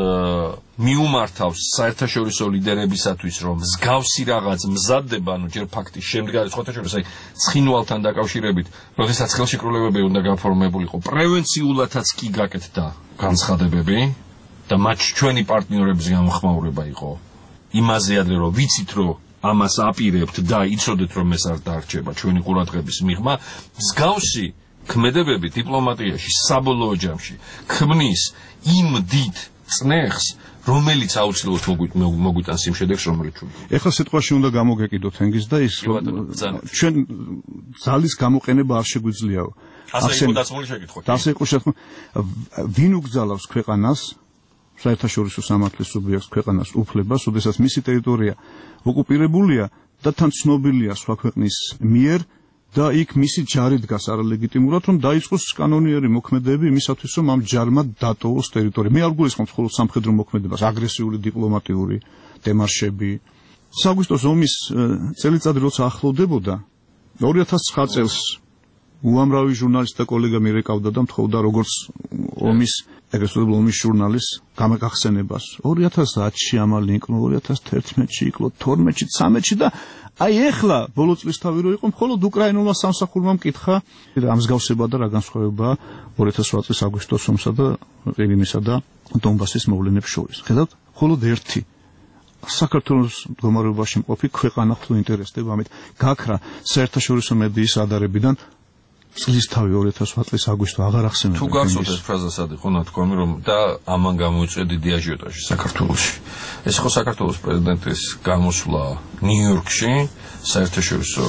მიუმართავს საერთაშორისო ლიდერებისათვის, რომ მსგავსი რაღაც მზადდება, ჯერ ფაქტის შემდეგ არის სხვათა შორის, ცხინვალთან დაკავშირებით, როდესაც ხელშეკრულებები უნდა გაფორმებულიყო, პრევენციულადაც კი გაკეთდა განცხადებები და მათ ჩვენი პარტნიორების გამოხმაურება იყო იმაზე ადრე, რომ ვიცით, რომ ამას აპირებთ და იცოდეთ, რომ ეს არ დარჩება ჩვენი ყურადღების მიღმა, მსგავსი ქმედებები დიპლომატიაში, საბოლოო ჯამში ქმნის იმ დიდ წნეხს, რომელიც აუცილებლად მოგვიტანს იმ შედეგს, რომელიც ჩვენ. ეხლა სიტყვაში უნდა გამოგეკიდოთ ენგის და ის ჩვენ ძალის გამოყენება არ შეგვიძლიაო. ასე იყო დაცმული შეკითხვა. ასე იყო შეკითხვა. ვინ უგზალავს ქვეყანას, საერთაშორისო სამართლის სუბიექტს ქვეყანას უფლებას, ოდესაც მისი ტერიტორია ოკუპირებულია და თან ცნობილია სხვა ქვეყნის მიერ და იქ მისი ჯარი დგას არალეგიტიმურად, რომ დაიწყოს კანონიერი მოქმედებები იმისათვის, რომ ამ ჯარმა დატოვოს ტერიტორია. მე არ გულისხმობ მხოლოდ სამხედრო მოქმედებას, აგრესიული დიპლომატიური დემარშები. საგვისტოს ომის წელიწადი როცა ახლოვდებოდა, 2009 წელს უამრავი ჟურნალისტი და კოლეგა მირეკავდა და მთხოვდა როგორც ომის ომის ჟურნალის გამახსენებას. 2010-ში ამალი იკლო, 2011-ში იკლო, 12-ში, 13-ში და აი ეხლა ბოლო წლის თავი რო იყო, მხოლოდ უკრაინულმა სამსახურმა მკითხა რა მსგავსება და რა განსხვავებაა 2008 წლის აგვისტოს ომსა და ყირიმისა და დონბასის მოვლენებს შორის. ხედავთ, მხოლოდ ერთი საქართველოს მდგომარეობაში მყოფი ქვეყანა ხლო ინტერესდება ამით. გაქრა საერთაშორისო მედიის ადარებიდან წლის თავი 2008 წლის აგვისტო აღარ ახსენებდა. თუ გახსოვთ ეს ფრაზა სად იყო ნათქვამი, რომ და ამან გამოიწვია დიდი აჟიოტაჟი საქართველოში. ეს იყო საქართველოს პრეზიდენტის გამოსვლა ნიუ-იორკში, საერთაშორისო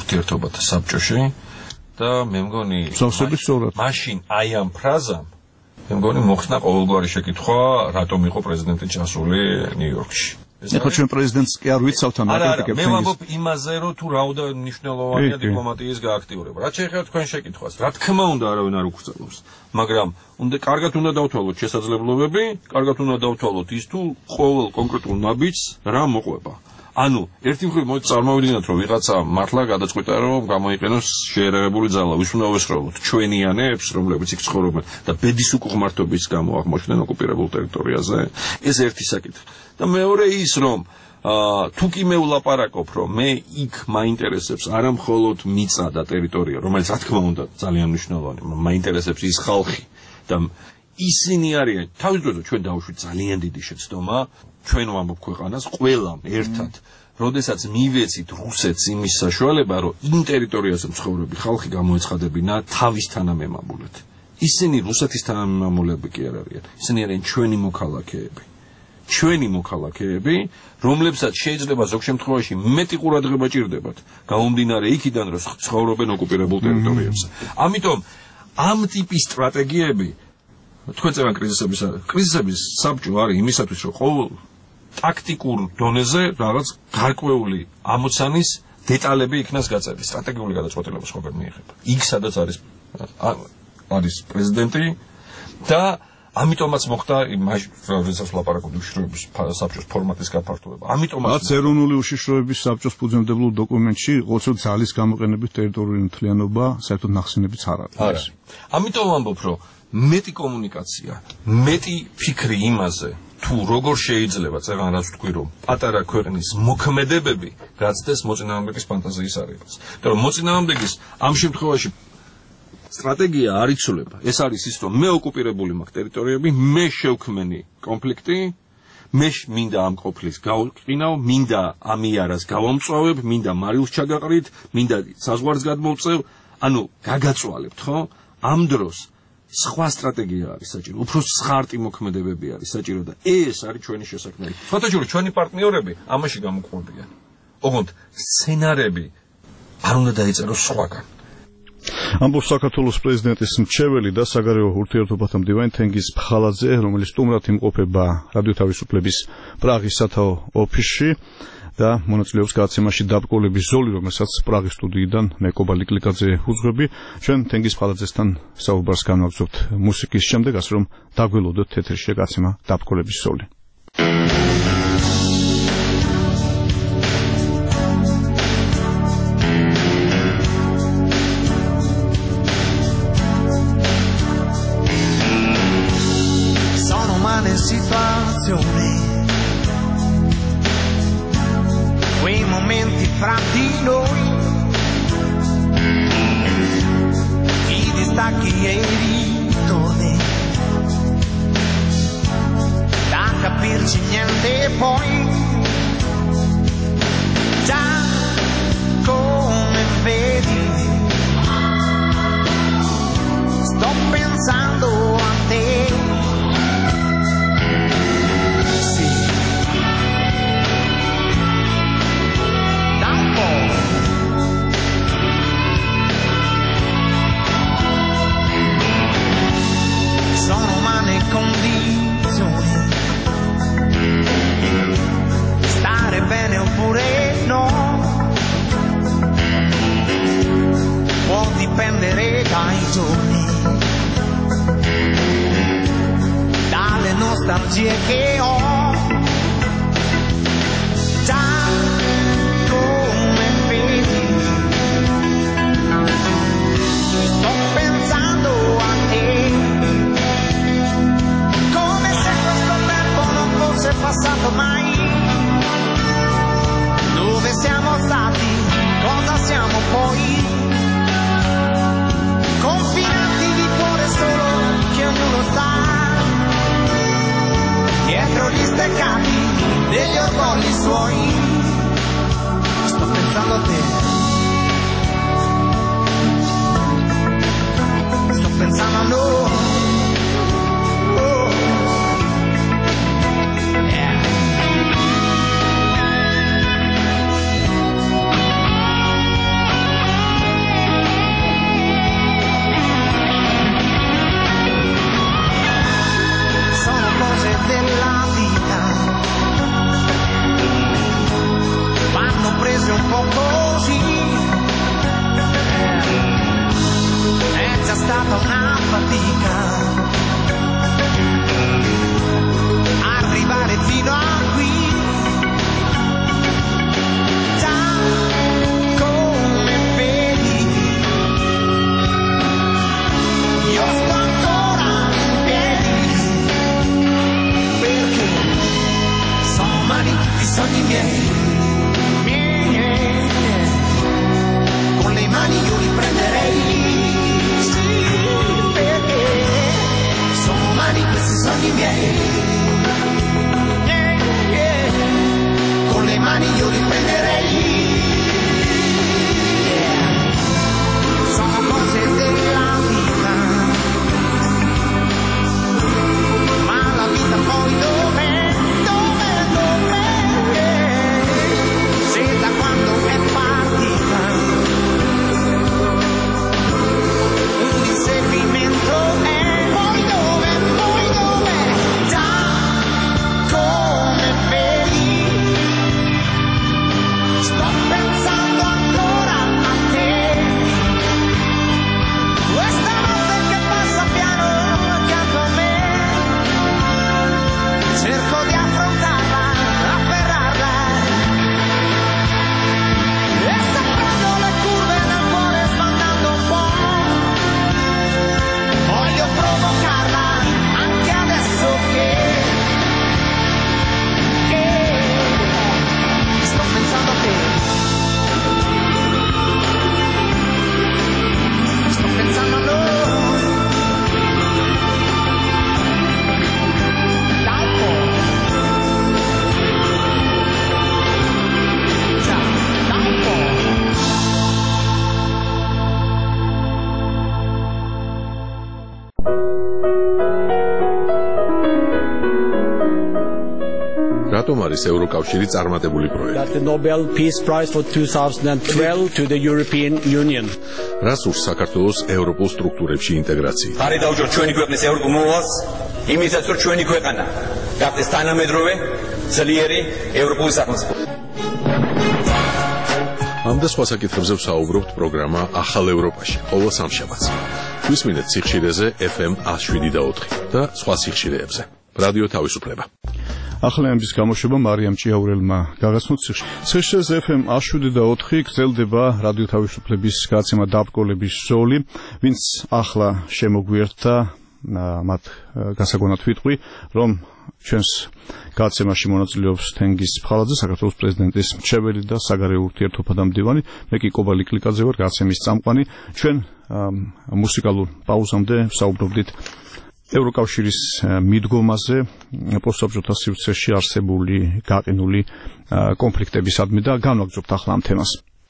ურთიერთობათა საბჭოში და მე მგონი მსგავსების სწორად. მაშინ აი ამ ფრაზამ მე მგონი მოხსნა ყოველგვარი შეკითხვა, რატომ იყო პრეზიდენტი ჩასული ნიუ-იორკში. ეხლა ჩვენ პრეზიდენტს კი არ ვიცავთ ამ აკრიტიკებს. მე ვამბობ იმაზე, რომ თუ რაოდა მნიშვნელოვანია დიპლომატიის გააქტიურება. რაც შეეხება თქვენ შეკითხვას, რა თქმა უნდა არავინ არ უკრძალავს, მაგრამ კარგად უნდა დავთვალოთ შესაძლებლობები, კარგად უნდა დავთვალოთ ის თუ ყოველ კონკრეტულ ნაბიჯს რა მოყვება. ანუ ერთი მხრივ მოდი წარმოვიდგინოთ, რომ ვიღაცა მართლა გადაწყვიტა, რომ გამოიყენოს შეერაღებული ძალა, ვის უნდა ვესწრებოთ? ჩვენიანებს, რომლებიც იქ ცხოვრობენ და ბედის უკუღმართობის გამო აღმოჩნდნენ ოკუპირებულ ტერიტორიაზე. ეს ერთი საკითხი. და მეორე ის, რომ თუ კი მე ვლაპარაკობ, რომ მე იქ მაინტერესებს არა მხოლოდ მიწა და ტერიტორია, რომელიც რა თქმა უნდა ძალიან მნიშვნელოვანია, მაინტერესებს ის ხალხი და ისინი არიან, თავის დროზე ჩვენ დავუშვით ძალიან დიდი შეცდომა, ჩვენ ვამბობ ქვეყანას ყველამ ერთად, როდესაც მივეცით რუსეთს იმის საშუალება, რომ იმ ტერიტორიაზე მცხოვრები ხალხი გამოეცხადებინა თავის თანამემამულედ. ისინი რუსეთის თანამემამულეები კი არ არიან, ისინი არიან ჩვენი მოქალაქეები. ჩვენი მოქალაქეები, რომლებსაც შეიძლება ზოგ შემთხვევაში მეტი ყურადღება ჭირდებათ, გამომდინარე იქიდან, რომ ცხოვრობენ ოკუპირებულ ტერიტორიებზე. ამიტომ ამ ტიპის სტრატეგიები თქვენ წერან კრიზისების საბჭო არის იმისათვის, რომ ყოველ ტაქტიკურ დონეზე რაღაც გარკვეული ამოცანის დეტალები იქნას გაწევი, სტრატეგიული გადაწყვეტილება სხვაგან მიიღება. იქ სადაც არის პრეზიდენტი და ამიტომაც მოხდა როდესაც ლაპარაკობთ უშიშროების საბჭოს ფორმატის გაფართოება. ამიტომაც ეროვნული უშიშროების საბჭოს ფუძემდებელ დოკუმენტში ყოლწილ ძალის გამოყენებით ტერიტორიული მთლიანობა საერთოდ ნახსენებიც არ არის. ამიტომ ვამბობ, რომ მეტი კომუნიკაცია, მეტი ფიქრი იმაზე, თუ როგორ შეიძლება წერან რაც თქვი, რომ პატარა ქვეყნის მოქმედებები გაცდეს მოწინააღმდეგის ფანტაზიის არებას. იმიტომ რომ მოწინააღმდეგის ამ შემთხვევაში სტრატეგია არ იცვლება. ეს არის ის, რომ მე ოკუპირებული მაქვს ტერიტორიები, მე შევქმენი კონფლიქტი, მე მინდა ამ კონფლიქტს გავყინავ, მინდა ამიარას გავამწვავებ, მინდა მარილს ჩაგაყრით, მინდა საზღვარს გადმოვწევ, ანუ გაგაწვალებთ, ხო? ამ დროს სხვა სტრატეგია არის საჭირო, უფრო სხარტი მოქმედებები არის საჭირო და ეს არის ჩვენი შესაქმნელი. ფაქტობრივად ჩვენი პარტნიორები ამაში გამოყვებიან. ოღონდ სცენარები არ უნდა დაიწეროს სხვაგან. ამბობს საქართველოს პრეზიდენტის მრჩეველი და საგარეო ურთიერთობათა მდივანი თენგიზ ფხალაძე, რომელიც სტუმრად იმყოფება რადიო თავისუფლების პრაღის სათაო ოფისში და მონაწილეობს გადაცემაში დაბრკოლების ზოლი, რომელსაც პრაღის სტუდიიდან მე კობალი კლიკაძე უძღვები. ჩვენ თენგიზ ფხალაძესთან საუბარს განვაგრძობთ მუსიკის შემდეგ, ასე რომ დაგველოდოთ ეთერში გადაცემა დაბრკოლების ზოლი. Situazione, quei momenti fra di noi, i distacchi e i ritorni, da capirci niente poi, già come vedi, sto pensando a te. Condizioni, stare bene oppure no, può dipendere dai giorni, dalle nostalgie che ho, già come vedi, sto pensando a te. È passato mai, dove siamo stati, cosa siamo poi, confinati di cuore solo che ognuno sta, dietro gli steccati degli orgogli suoi, sto pensando a te, sto pensando a noi. stata una fatica arrivare fino a qui. Già come vedi io sto ancora in piedi, perché sono umani tutti i sogni miei. Con le mani io li prenderei, sì, perché sono umani questi sogni miei. Con le mani io li prenderei, sono cose della vita, ma la vita poi dov'è? Se da quando è partita un inseguimento è, poi dove, già come vedi sto pensando ancora a te. Questa notte che passa piano accanto a me, cerco di affrontarla, afferrarla, e se prendo le curve nel cuore sbandando un po', voglio provocarla anche adesso che sto pensando a te. Sto pensando a noi. Da un po'. Già, da un po'. რატომ არის ევროკავშირი წარმატებული პროექტი? Got the Nobel Peace Prize for 2012 to the European Union. რას ურს საქართველოს ევროპულ სტრუქტურებში ინტეგრაცია? ხარი დაუჯეროთ ჩვენი ქვეყნის ევროპულ მოვალს, იმისაც რომ ჩვენი ქვეყანა გახდეს თანამედროვე, ძლიერი ევროპული სახელმწიფო. ამ და სხვა საკითხებზე ვსაუბრობთ პროგრამა ახალ ევროპაში, ყოველ სამშაბათს. გვისმინეთ სიხშირეზე FM 107.4 და სხვა სიხშირეებზე. რადიო თავისუფლება. ახალების გამოშვება მარიამ ჭიაურელმა გაგაცნოთ სიხშირეზე FM 107.4 გრძელდება რადიო თავისუფლების გადაცემა დაბრკოლების ზოლი, ვინც ახლა შემოგვიერთდა, მათ გასაგონად ვიტყვი, რომ ჩვენს გადაცემაში მონაწილეობს თენგიზ ფხალაძე, საქართველოს პრეზიდენტის მრჩეველი და საგარეო ურთიერთობათა დამდივანი. მე კი კობა ლიკლიკაძე ვარ, გადაცემის წამყვანი. ჩვენ მუსიკალურ პაუზამდე ვსაუბრობდით ევროკავშირის მიდგომაზე პოსტსაბჭოთა სივრცეში არსებული გაყინული კონფლიქტებისადმი და განვაგრძობთ ახლა ამ თემას.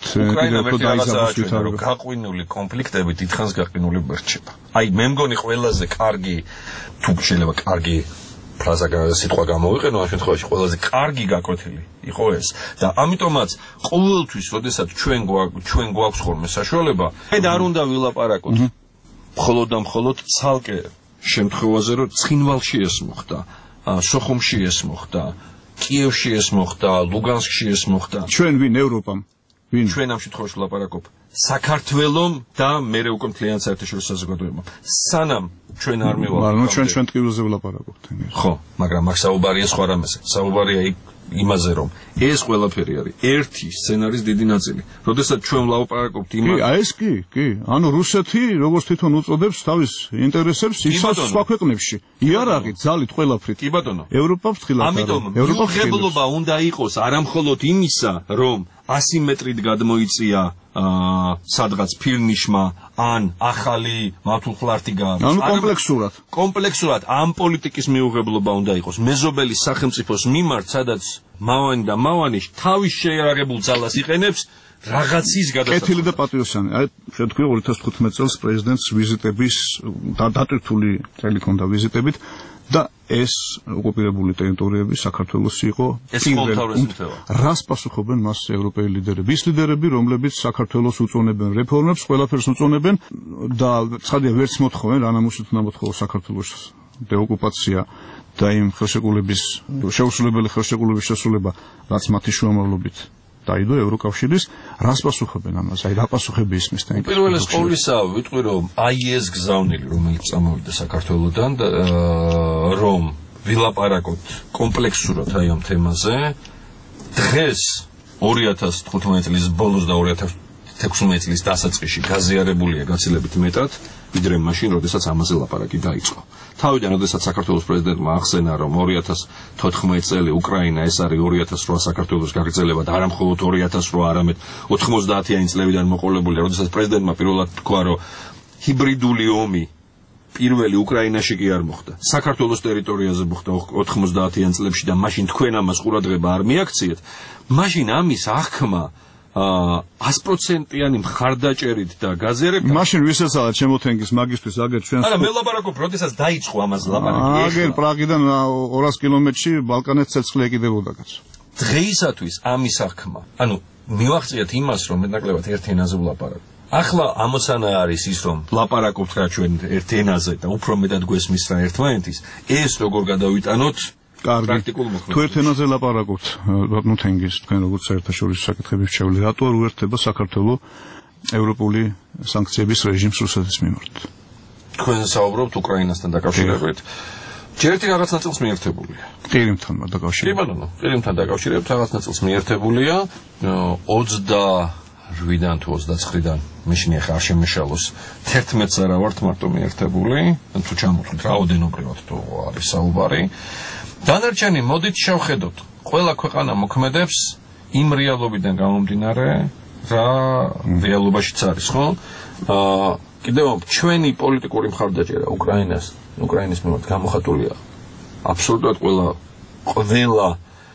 გაყინული კონფლიქტები დიდხანს გაყინული მერჩება. აი მე მგონი ყველაზე კარგი, თუ შეიძლება კარგი ფრაზა სიტყვა გამოვიყენო, ამ შემთხვევაში ყველაზე კარგი გაკვეთილი იყო ეს და ამიტომაც ყოველთვის, როდესაც ჩვენ გვაქვს ხოლმე საშუალება, არ უნდა ვილაპარაკოთ მხოლოდ და მხოლოდ ცალკე შემთხვევაზე, რომ ცხინვალში ეს მოხდა, სოხუმში ეს მოხდა, კიევში ეს მოხდა, ლუგანსკში ეს მოხდა. ჩვენ ვინ ევროპამ? ვინ? ჩვენ ამ შემთხვევაში ვლაპარაკობ საქართველომ და მერე უკვე მთლიან საერთაშორისო საზოგადოებამ. სანამ ჩვენ არ მივალთ. მაგრამ ჩვენ ტკივილზე ვლაპარაკობთ. ხო, მაგრამ აქ საუბარია სხვა რამეზე. საუბარია იმაზე, რომ ეს ყველაფერი არის ერთი სცენარის დიდი ნაწილი. როდესაც ჩვენ ვლაპარაკობთ იმაზე. კი, ეს კი. ანუ რუსეთი, როგორც თვითონ უწოდებს თავის ინტერესებს, იცავს სხვა ქვეყნებში. იარაღით, ძალით, ყველაფრით. კი ბატონო. ევროპა ფრთხილად. ამიტომ მიუღებლობა უნდა იყოს არამხოლოდ იმისა, რომ ასიმეტრით გადმოიწია სადღაც ფირნიშმა ან ახალი მართულხლართი გააქვს. ანუ კომპლექსურად ამ პოლიტიკის მიუღებლობა უნდა იყოს მეზობელი სახელმწიფოს მიმართ, სადაც მავანი და მავანი თავის შეიარაღებულ ძალას იყენებს რაღაცის გადასახადად. კეთილი და პატრიოტიანი. აი, შეთქვი 2015 წელს პრეზიდენტს ვიზიტების დატვირთული წელი ჰქონდა ვიზიტებით და ეს ოკუპირებული ტერიტორიები საქართველოს იყო რას პასუხობენ მას ევროპელი ლიდერები? ის ლიდერები, რომლებიც საქართველოს უწონებენ რეფორმებს, ყველაფერს უწონებენ და ცხადია ვერც მოთხოვენ, რანამუსით უნდა მოთხოვოს საქართველოს დეოკუპაცია და იმ ხელშეკრულების შეუსრულებელი ხელშეკრულების შესრულება, რაც მათი შუამავლობით დაიდო ევროკავშირის, რას პასუხობენ ამას? აი რა პასუხები ისმის თან? პირველეს ყოვლისა ვიტყვი რომ აი ეს გზავნილი რომელიც წამოვიდა საქართველოდან რომ ვილაპარაკოთ კომპლექსურად აი ამ თემაზე დღეს 2015 წლის ბოლოს და 2016 წლის დასაწყისში გაზიარებულია გაცილებით მეტად ვიდრე მაშინ, როდესაც ამაზე ლაპარაკი დაიწყო. თავიდან, როდესაც საქართველოს პრეზიდენტმა ახსენა, რომ 2014 წელი უკრაინა ეს არის 2008 საქართველოს გაგრძელება და არა მხოლოდ 2008, არამედ 90-იანი წლებიდან მოყოლებულია, როდესაც პრეზიდენტმა პირველად თქვა, რომ ჰიბრიდული ომი პირველი უკრაინაში კი არ მოხდა. საქართველოს ტერიტორიაზე მოხდა 90-იან წლებში და მაშინ თქვენ ამას ყურადღება არ მიაქციეთ. მაშინ ამის აღქმა 100%-იანი მხარდაჭერით და გაზიარებით. მაშინ ვისეცალათ შემოთენგის მაგისტრის აგერ ჩვენს. არა, მე ლაპარაკობ, როდესაც დაიწყო ამაზე ლაპარაკი. აგერ პრაღიდან 200 კილომეტრში ბალკანეთს ცეცხლი ეკიდებოდა კაცო. დღეისათვის ამის აღქმა. ანუ მივახციეთ იმას, რომ მეტნაკლებად ერთ ენაზე ვლაპარაკობ. ახლა ამოცანა არის ის, რომ ლაპარაკობთ რა ჩვენ ერთ ენაზე და უფრო მეტად გვესმის რა ერთმანეთის, ეს როგორ გადავიტანოთ პრაქტიკულ მოქმედებას. თუ ერთ ენაზე ლაპარაკობთ, ბატონო თენგის, თქვენ როგორც საერთაშორისო საკითხების მრჩეველი, რატო არ უერთდება საქართველოს ევროპული სანქციების რეჟიმს რუსეთის მიმართ? თქვენ საუბრობთ უკრაინასთან დაკავშირებით. ჯერ ერთი რაღაც ნაწილს მიერთებულია. ყირიმთან დაკავშირებით. კი ბატონო, ყირიმთან დაკავშირებით რაღაც ნაწილს მიერთებულია 28-დან თუ 29-დან მიშნი ახლა არ შემეშალოს 11-ს არა ვართ მარტო მიერთებული, თუ ჩამოვთქვით რაოდენობრივად თუ არის საუბარი. დანარჩენი მოდით შევხედოთ ყველა ქვეყანა მოქმედებს იმ რეალობიდან გამომდინარე რა რეალობაშიც არის ხო კიდევ ჩვენი პოლიტიკური მხარდაჭერა უკრაინის მიმართ გამოხატულია აბსოლუტურად ყველა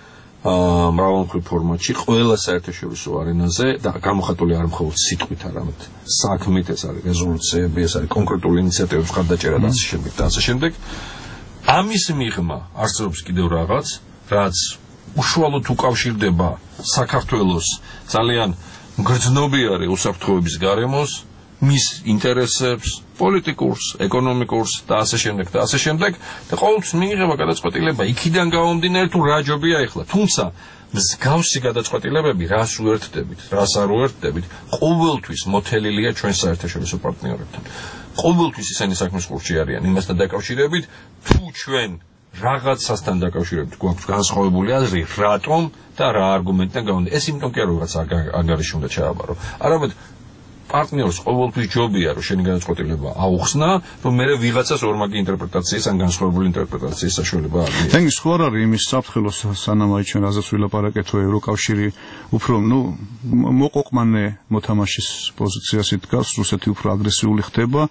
მრავალმხრივ ფორმატში ყველა საერთაშორისო არენაზე და გამოხატული არ მხოლოდ სიტყვით არამედ საქმით ეს არის რეზოლუციები ეს არის კონკრეტული ინიციატივების მხარდაჭერა და ასე შემდეგ ამის მიღმა არსებობს კიდევ რაღაც, რაც უშუალოდ უკავშირდება საქართველოს ძალიან გრძნობიარე უსაფრთხოების გარემოს, მის ინტერესებს, პოლიტიკურს, ეკონომიკურს და ასე შემდეგ და ყოველთვის მიიღება გადაწყვეტილება იქიდან გამომდინარე თუ რა ჯობია ახლა. თუმცა მსგავსი გადაწყვეტილებები რას უერთდებით, რას არ უერთდებით, ყოველთვის მოთელილია ჩვენ საერთაშორისო პარტნიორებთან. ყოველთვის ისინი საქმის ყურში არიან იმასთან დაკავშირებით, თუ ჩვენ რაღაცასთან დაკავშირებით გვაქვს განსხვავებული აზრი, რატომ და რა არგუმენტთან გამომდინარე. ეს იმიტომ კი არ რაღაც ანგარიში უნდა ჩააბარო. არამედ პარტნიორს ყოველთვის ჯობია, რომ შენი გადაწყვეტილება აუხსნა, რომ მე ვიღაცას ორმაგი ინტერპრეტაციის ან განსხვავებული ინტერპრეტაციის საშუალება აქვს. თენგის ხო არ არის იმის საფრთხილოს სანამ აი ჩვენ რაზეც ვილაპარაკეთო ევროკავშირი უფრო მოყოყმანე მოთამაშის პოზიციას იდგას, რუსეთი უფრო აგრესიული ხდება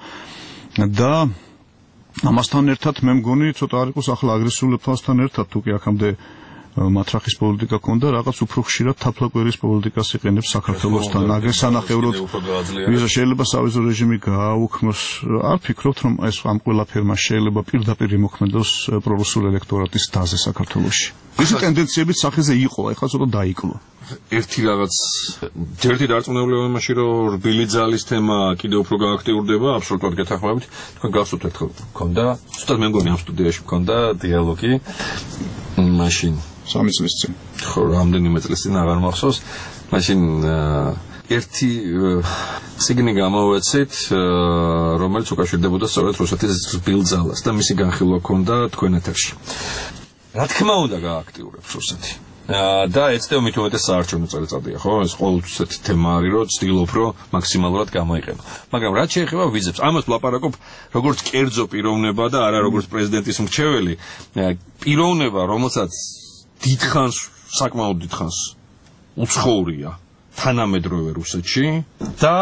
და ამასთან ერთად მე მგონი ცოტა არ იყოს ახლა აგრესიულებასთან ერთად თუ კი აქამდე მატრახის პოლიტიკა ქონდა რაღაც უფრო ხშირად თაფლაკვერის პოლიტიკას იყენებს საქართველოსთან აგერ სანახევროდ ვიზა შეიძლება სავიზო რეჟიმი გააუქმოს არ ფიქრობთ რომ ეს ამ ყველაფერმა შეიძლება პირდაპირ მოქმედოს პრორუსულ ელექტორატის დაზე საქართველოში ეს ტენდენციები სახეზე იყო ეხლა ცოტა დაიკლო ერთი რაღაც ერთი დარწმუნებულება იმაში რომ რბილი ძალის თემა კიდევ უფრო გააქტიურდება აბსოლუტურად გეთანხმებით თქვენ გახსოვთ ერთხელ მქონდა ზუსტად მე მგონი ამ სტუდიაში მქონდა დიალოგი მაშინ 3 წლის წინ. ხო, რამდენიმე წლის წინ აღარ მახსოვს. მაშინ ერთი სიგნი გამოვეცით, რომელიც უკავშირდებოდა სწორედ რუსეთის რბილ ძალას და მისი განხილვა ჰქონდა თქვენ ეთერში. რა თქმა უნდა გააქტიურებს რუსეთი. და ეცდები მით უმეტეს საარჩევნო წელიწადია, ხო? ეს ყოველთვის ესეთი თემა არის, რომ ცდილობ, რომ მაქსიმალურად გამოიყენო. მაგრამ რაც შეეხება ვიზებს, ამას ვლაპარაკობ როგორც კერძო პიროვნება და არა როგორც პრეზიდენტის მრჩეველი. პიროვნება, რომელსაც დიდხანს, საკმაოდ დიდხანს უცხოურია თანამედროვე რუსეთში და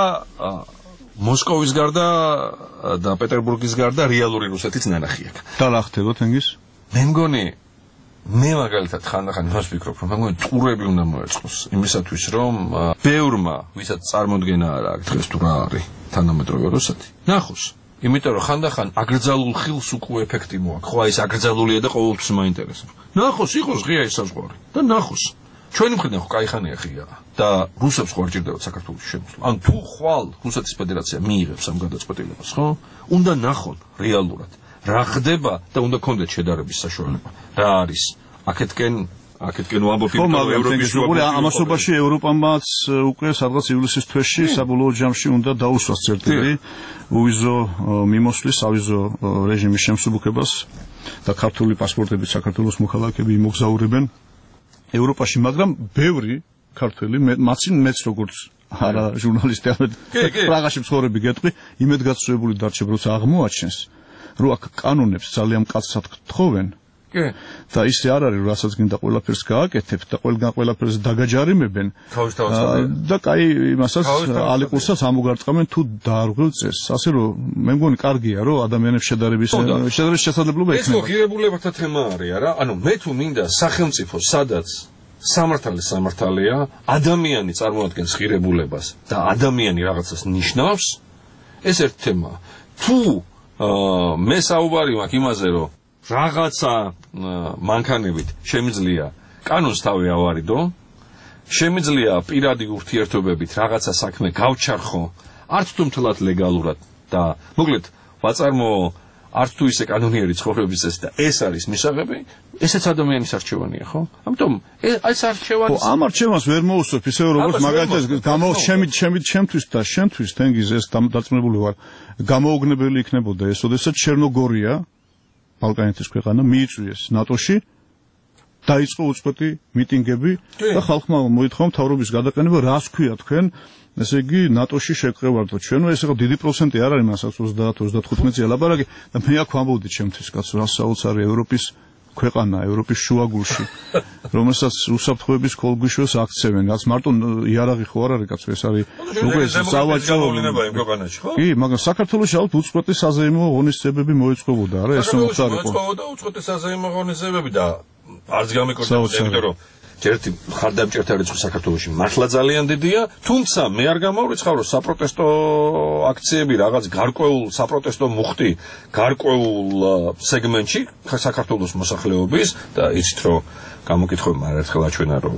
მოსკოვის გარდა და პეტერბურგის გარდა რეალური რუსეთიც ნანახი აქვს. და რა ხდება თენგის? მე მგონი მე მაგალითად ხანდახან იმას ვფიქრობ, რომ მე მგონი ტურები უნდა მოეწყოს იმისათვის, რომ ბევრმა, ვისაც წარმოდგენა არ აქვს დღეს თუ რა არის თანამედროვე რუსეთი, ნახოს. იმიტომ რომ ხანდახან აკრძალულ ხილს უკვე ეფექტი მოაქვს. ხო, აი ეს აკრძალულია და ყოველთვის მაინტერესებს. ნახოს, იყოს ღია ეს საზღვარი და ნახოს. ჩვენი მხრიდან ხო кайხანია ღია და რუსებს ხო არ ჭირდებათ საქართველოს შემოსვლა. ან თუ ხვალ რუსეთის ფედერაცია მიიღებს ამ გადაწყვეტილებას, ხო? უნდა ნახონ რეალურად რა ხდება და უნდა კონდეთ შედარების საშუალება. რა არის? აქეთკენ აქეთკენ ვამბობ ევროპის ამასობაში ევროპამაც უკვე სადღაც ივლისის თვეში საბოლოო ჯამში უნდა დაუსვას წერტილი უვიზო მიმოსვლის ავიზო რეჟიმის შემსუბუქებას და ქართული პასპორტებით საქართველოს მოქალაქეები იმოგზაურებენ ევროპაში, მაგრამ ბევრი ქართველი მეც როგორც არა ჟურნალისტი ამეთ პრაღაში მცხოვრები გეტყვი იმედგაცრუებული დარჩებ როცა აღმოაჩენს რომ აქ კანონებს ძალიან მკაცრად თხოვენ და ისე არ არის რასაც გინდა ყველაფერს გააკეთებ და ყველგან ყველაფერს დაგაჯარიმებენ და კაი იმასაც ალიყურსაც ამოგარტყამენ თუ დაარღვევ წესს ასე რომ მე მგონი კარგია რომ ადამიანებს შედარების შესაძლებლობა ექნება ეს ხო ღირებულებათა თემა არის არა ანუ მე თუ მინდა სახელმწიფო სადაც სამართალია ადამიანი წარმოადგენს ღირებულებას და ადამიანი რაღაცას ნიშნავს ეს ერთ თემა თუ მე საუბარი მაქვს იმაზე რომ რაღაცა მანქანებით შემიძლია კანონს თავი ავარიდო შემიძლია პირადი ურთიერთობებით რაღაცა საქმე გავჩარხო არც თუ მთლად ლეგალურად და მოკლედ ვაწარმო არც თუ ისე კანონიერი ცხოვრების წესი და ეს არის მისაღები ესეც ადამიანის არჩევანია ხო ამიტომ ეს არჩევანი ხო ამ არჩევანს ვერ მოუსწრებ ისე როგორც მაგალითად ჩემთვის და შენთვის თენგიზ ეს დაწმებული ვარ გამოუგნებელი იქნებოდა ეს ოდესაც ჩერნოგორია ბალკანეთის ქვეყანა მიიწვიეს ნატოში დაიწყო უწყვეტი მიტინგები და ხალხმა მოითხოვა მთავრობის გადაყენება რას ქვია თქვენ ესე იგი ნატოში შეგყევარდო ჩვენო ეს ხო დიდი პროცენტი არ არის მასაც 30-35-ია ლაპარაკი და მე აქ ვამბობდი ჩემთვის კაცო რა საოცარი ევროპის ქვეყანა ევროპის შუაგულში რომელსაც უსაფრთხოების ქოლგვიშოს აქცევენ რაც მარტო იარაღი ხო არ არის კაცო ეს არის უკვე სავაჭრო იმ ქვეყანაში ხო კი მაგრამ საქართველოში ალბათ უწყვეტი საზეიმო ღონისძიებები მოეწყობოდა არა ეს მოხარიყო მოეწყობოდა უწყვეტი საზეიმო ღონისძიებები და არც გამეკორდა იმიტომ რომ ჯერტი ხარდამჭერთა რიცხვი საქართველოში მართლა ძალიან დიდია, თუმცა მე არ გამავრიცხავ რომ საპროტესტო აქციები რაღაც გარკვეულ საპროტესტო მუხტი გარკვეულ სეგმენტში საქართველოს მოსახლეობის და იცით რომ გამოკითხები არ ერთხელ აჩვენა რომ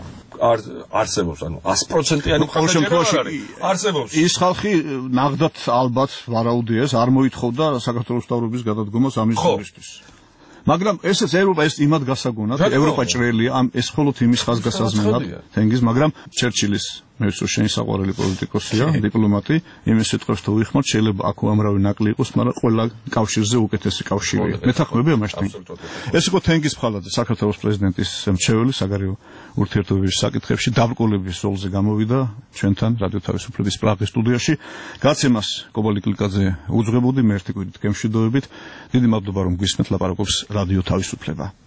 არსებობს ანუ 100%-იანი მხარდაჭერა არსებობს ის ხალხი ნახდათ ალბათ ვარაუდია ეს არ მოითხოვდა საქართველოს მთავრობის გადადგომას ამის ზურისთვის მაგრამ ესეც ევროპა ეს იმად გასაგონად ევროპა ჭრელია ამ ეს მხოლოდ იმის ხაზგასაზმელად თენგიზ მაგრამ ჩერჩილის მე ვთქვი შენი საყვარელი პოლიტიკოსია დიპლომატი იმის სიტყვებს თუ ვიხმართ შეიძლება აქ უამრავი ნაკლი იყოს მაგრამ ყველა კავშირზე უკეთესი კავშირია მეთანხმებია მასთან ეს იყო თენგიზ ფხალაძე საქართველოს პრეზიდენტის მრჩეველი საგარეო ურთიერთობების საკითხებში დაბრკოლების როლზე გამოვიდა ჩვენთან რადიო თავისუფლების პრაღის სტუდიაში გაცემას კობალი კლიკაძე უძღვებოდი მე ერთი კვირით გემშვიდობებით დიდი მადლობა რომ გვისმენთ ლაპარაკობს რადიო თავისუფლება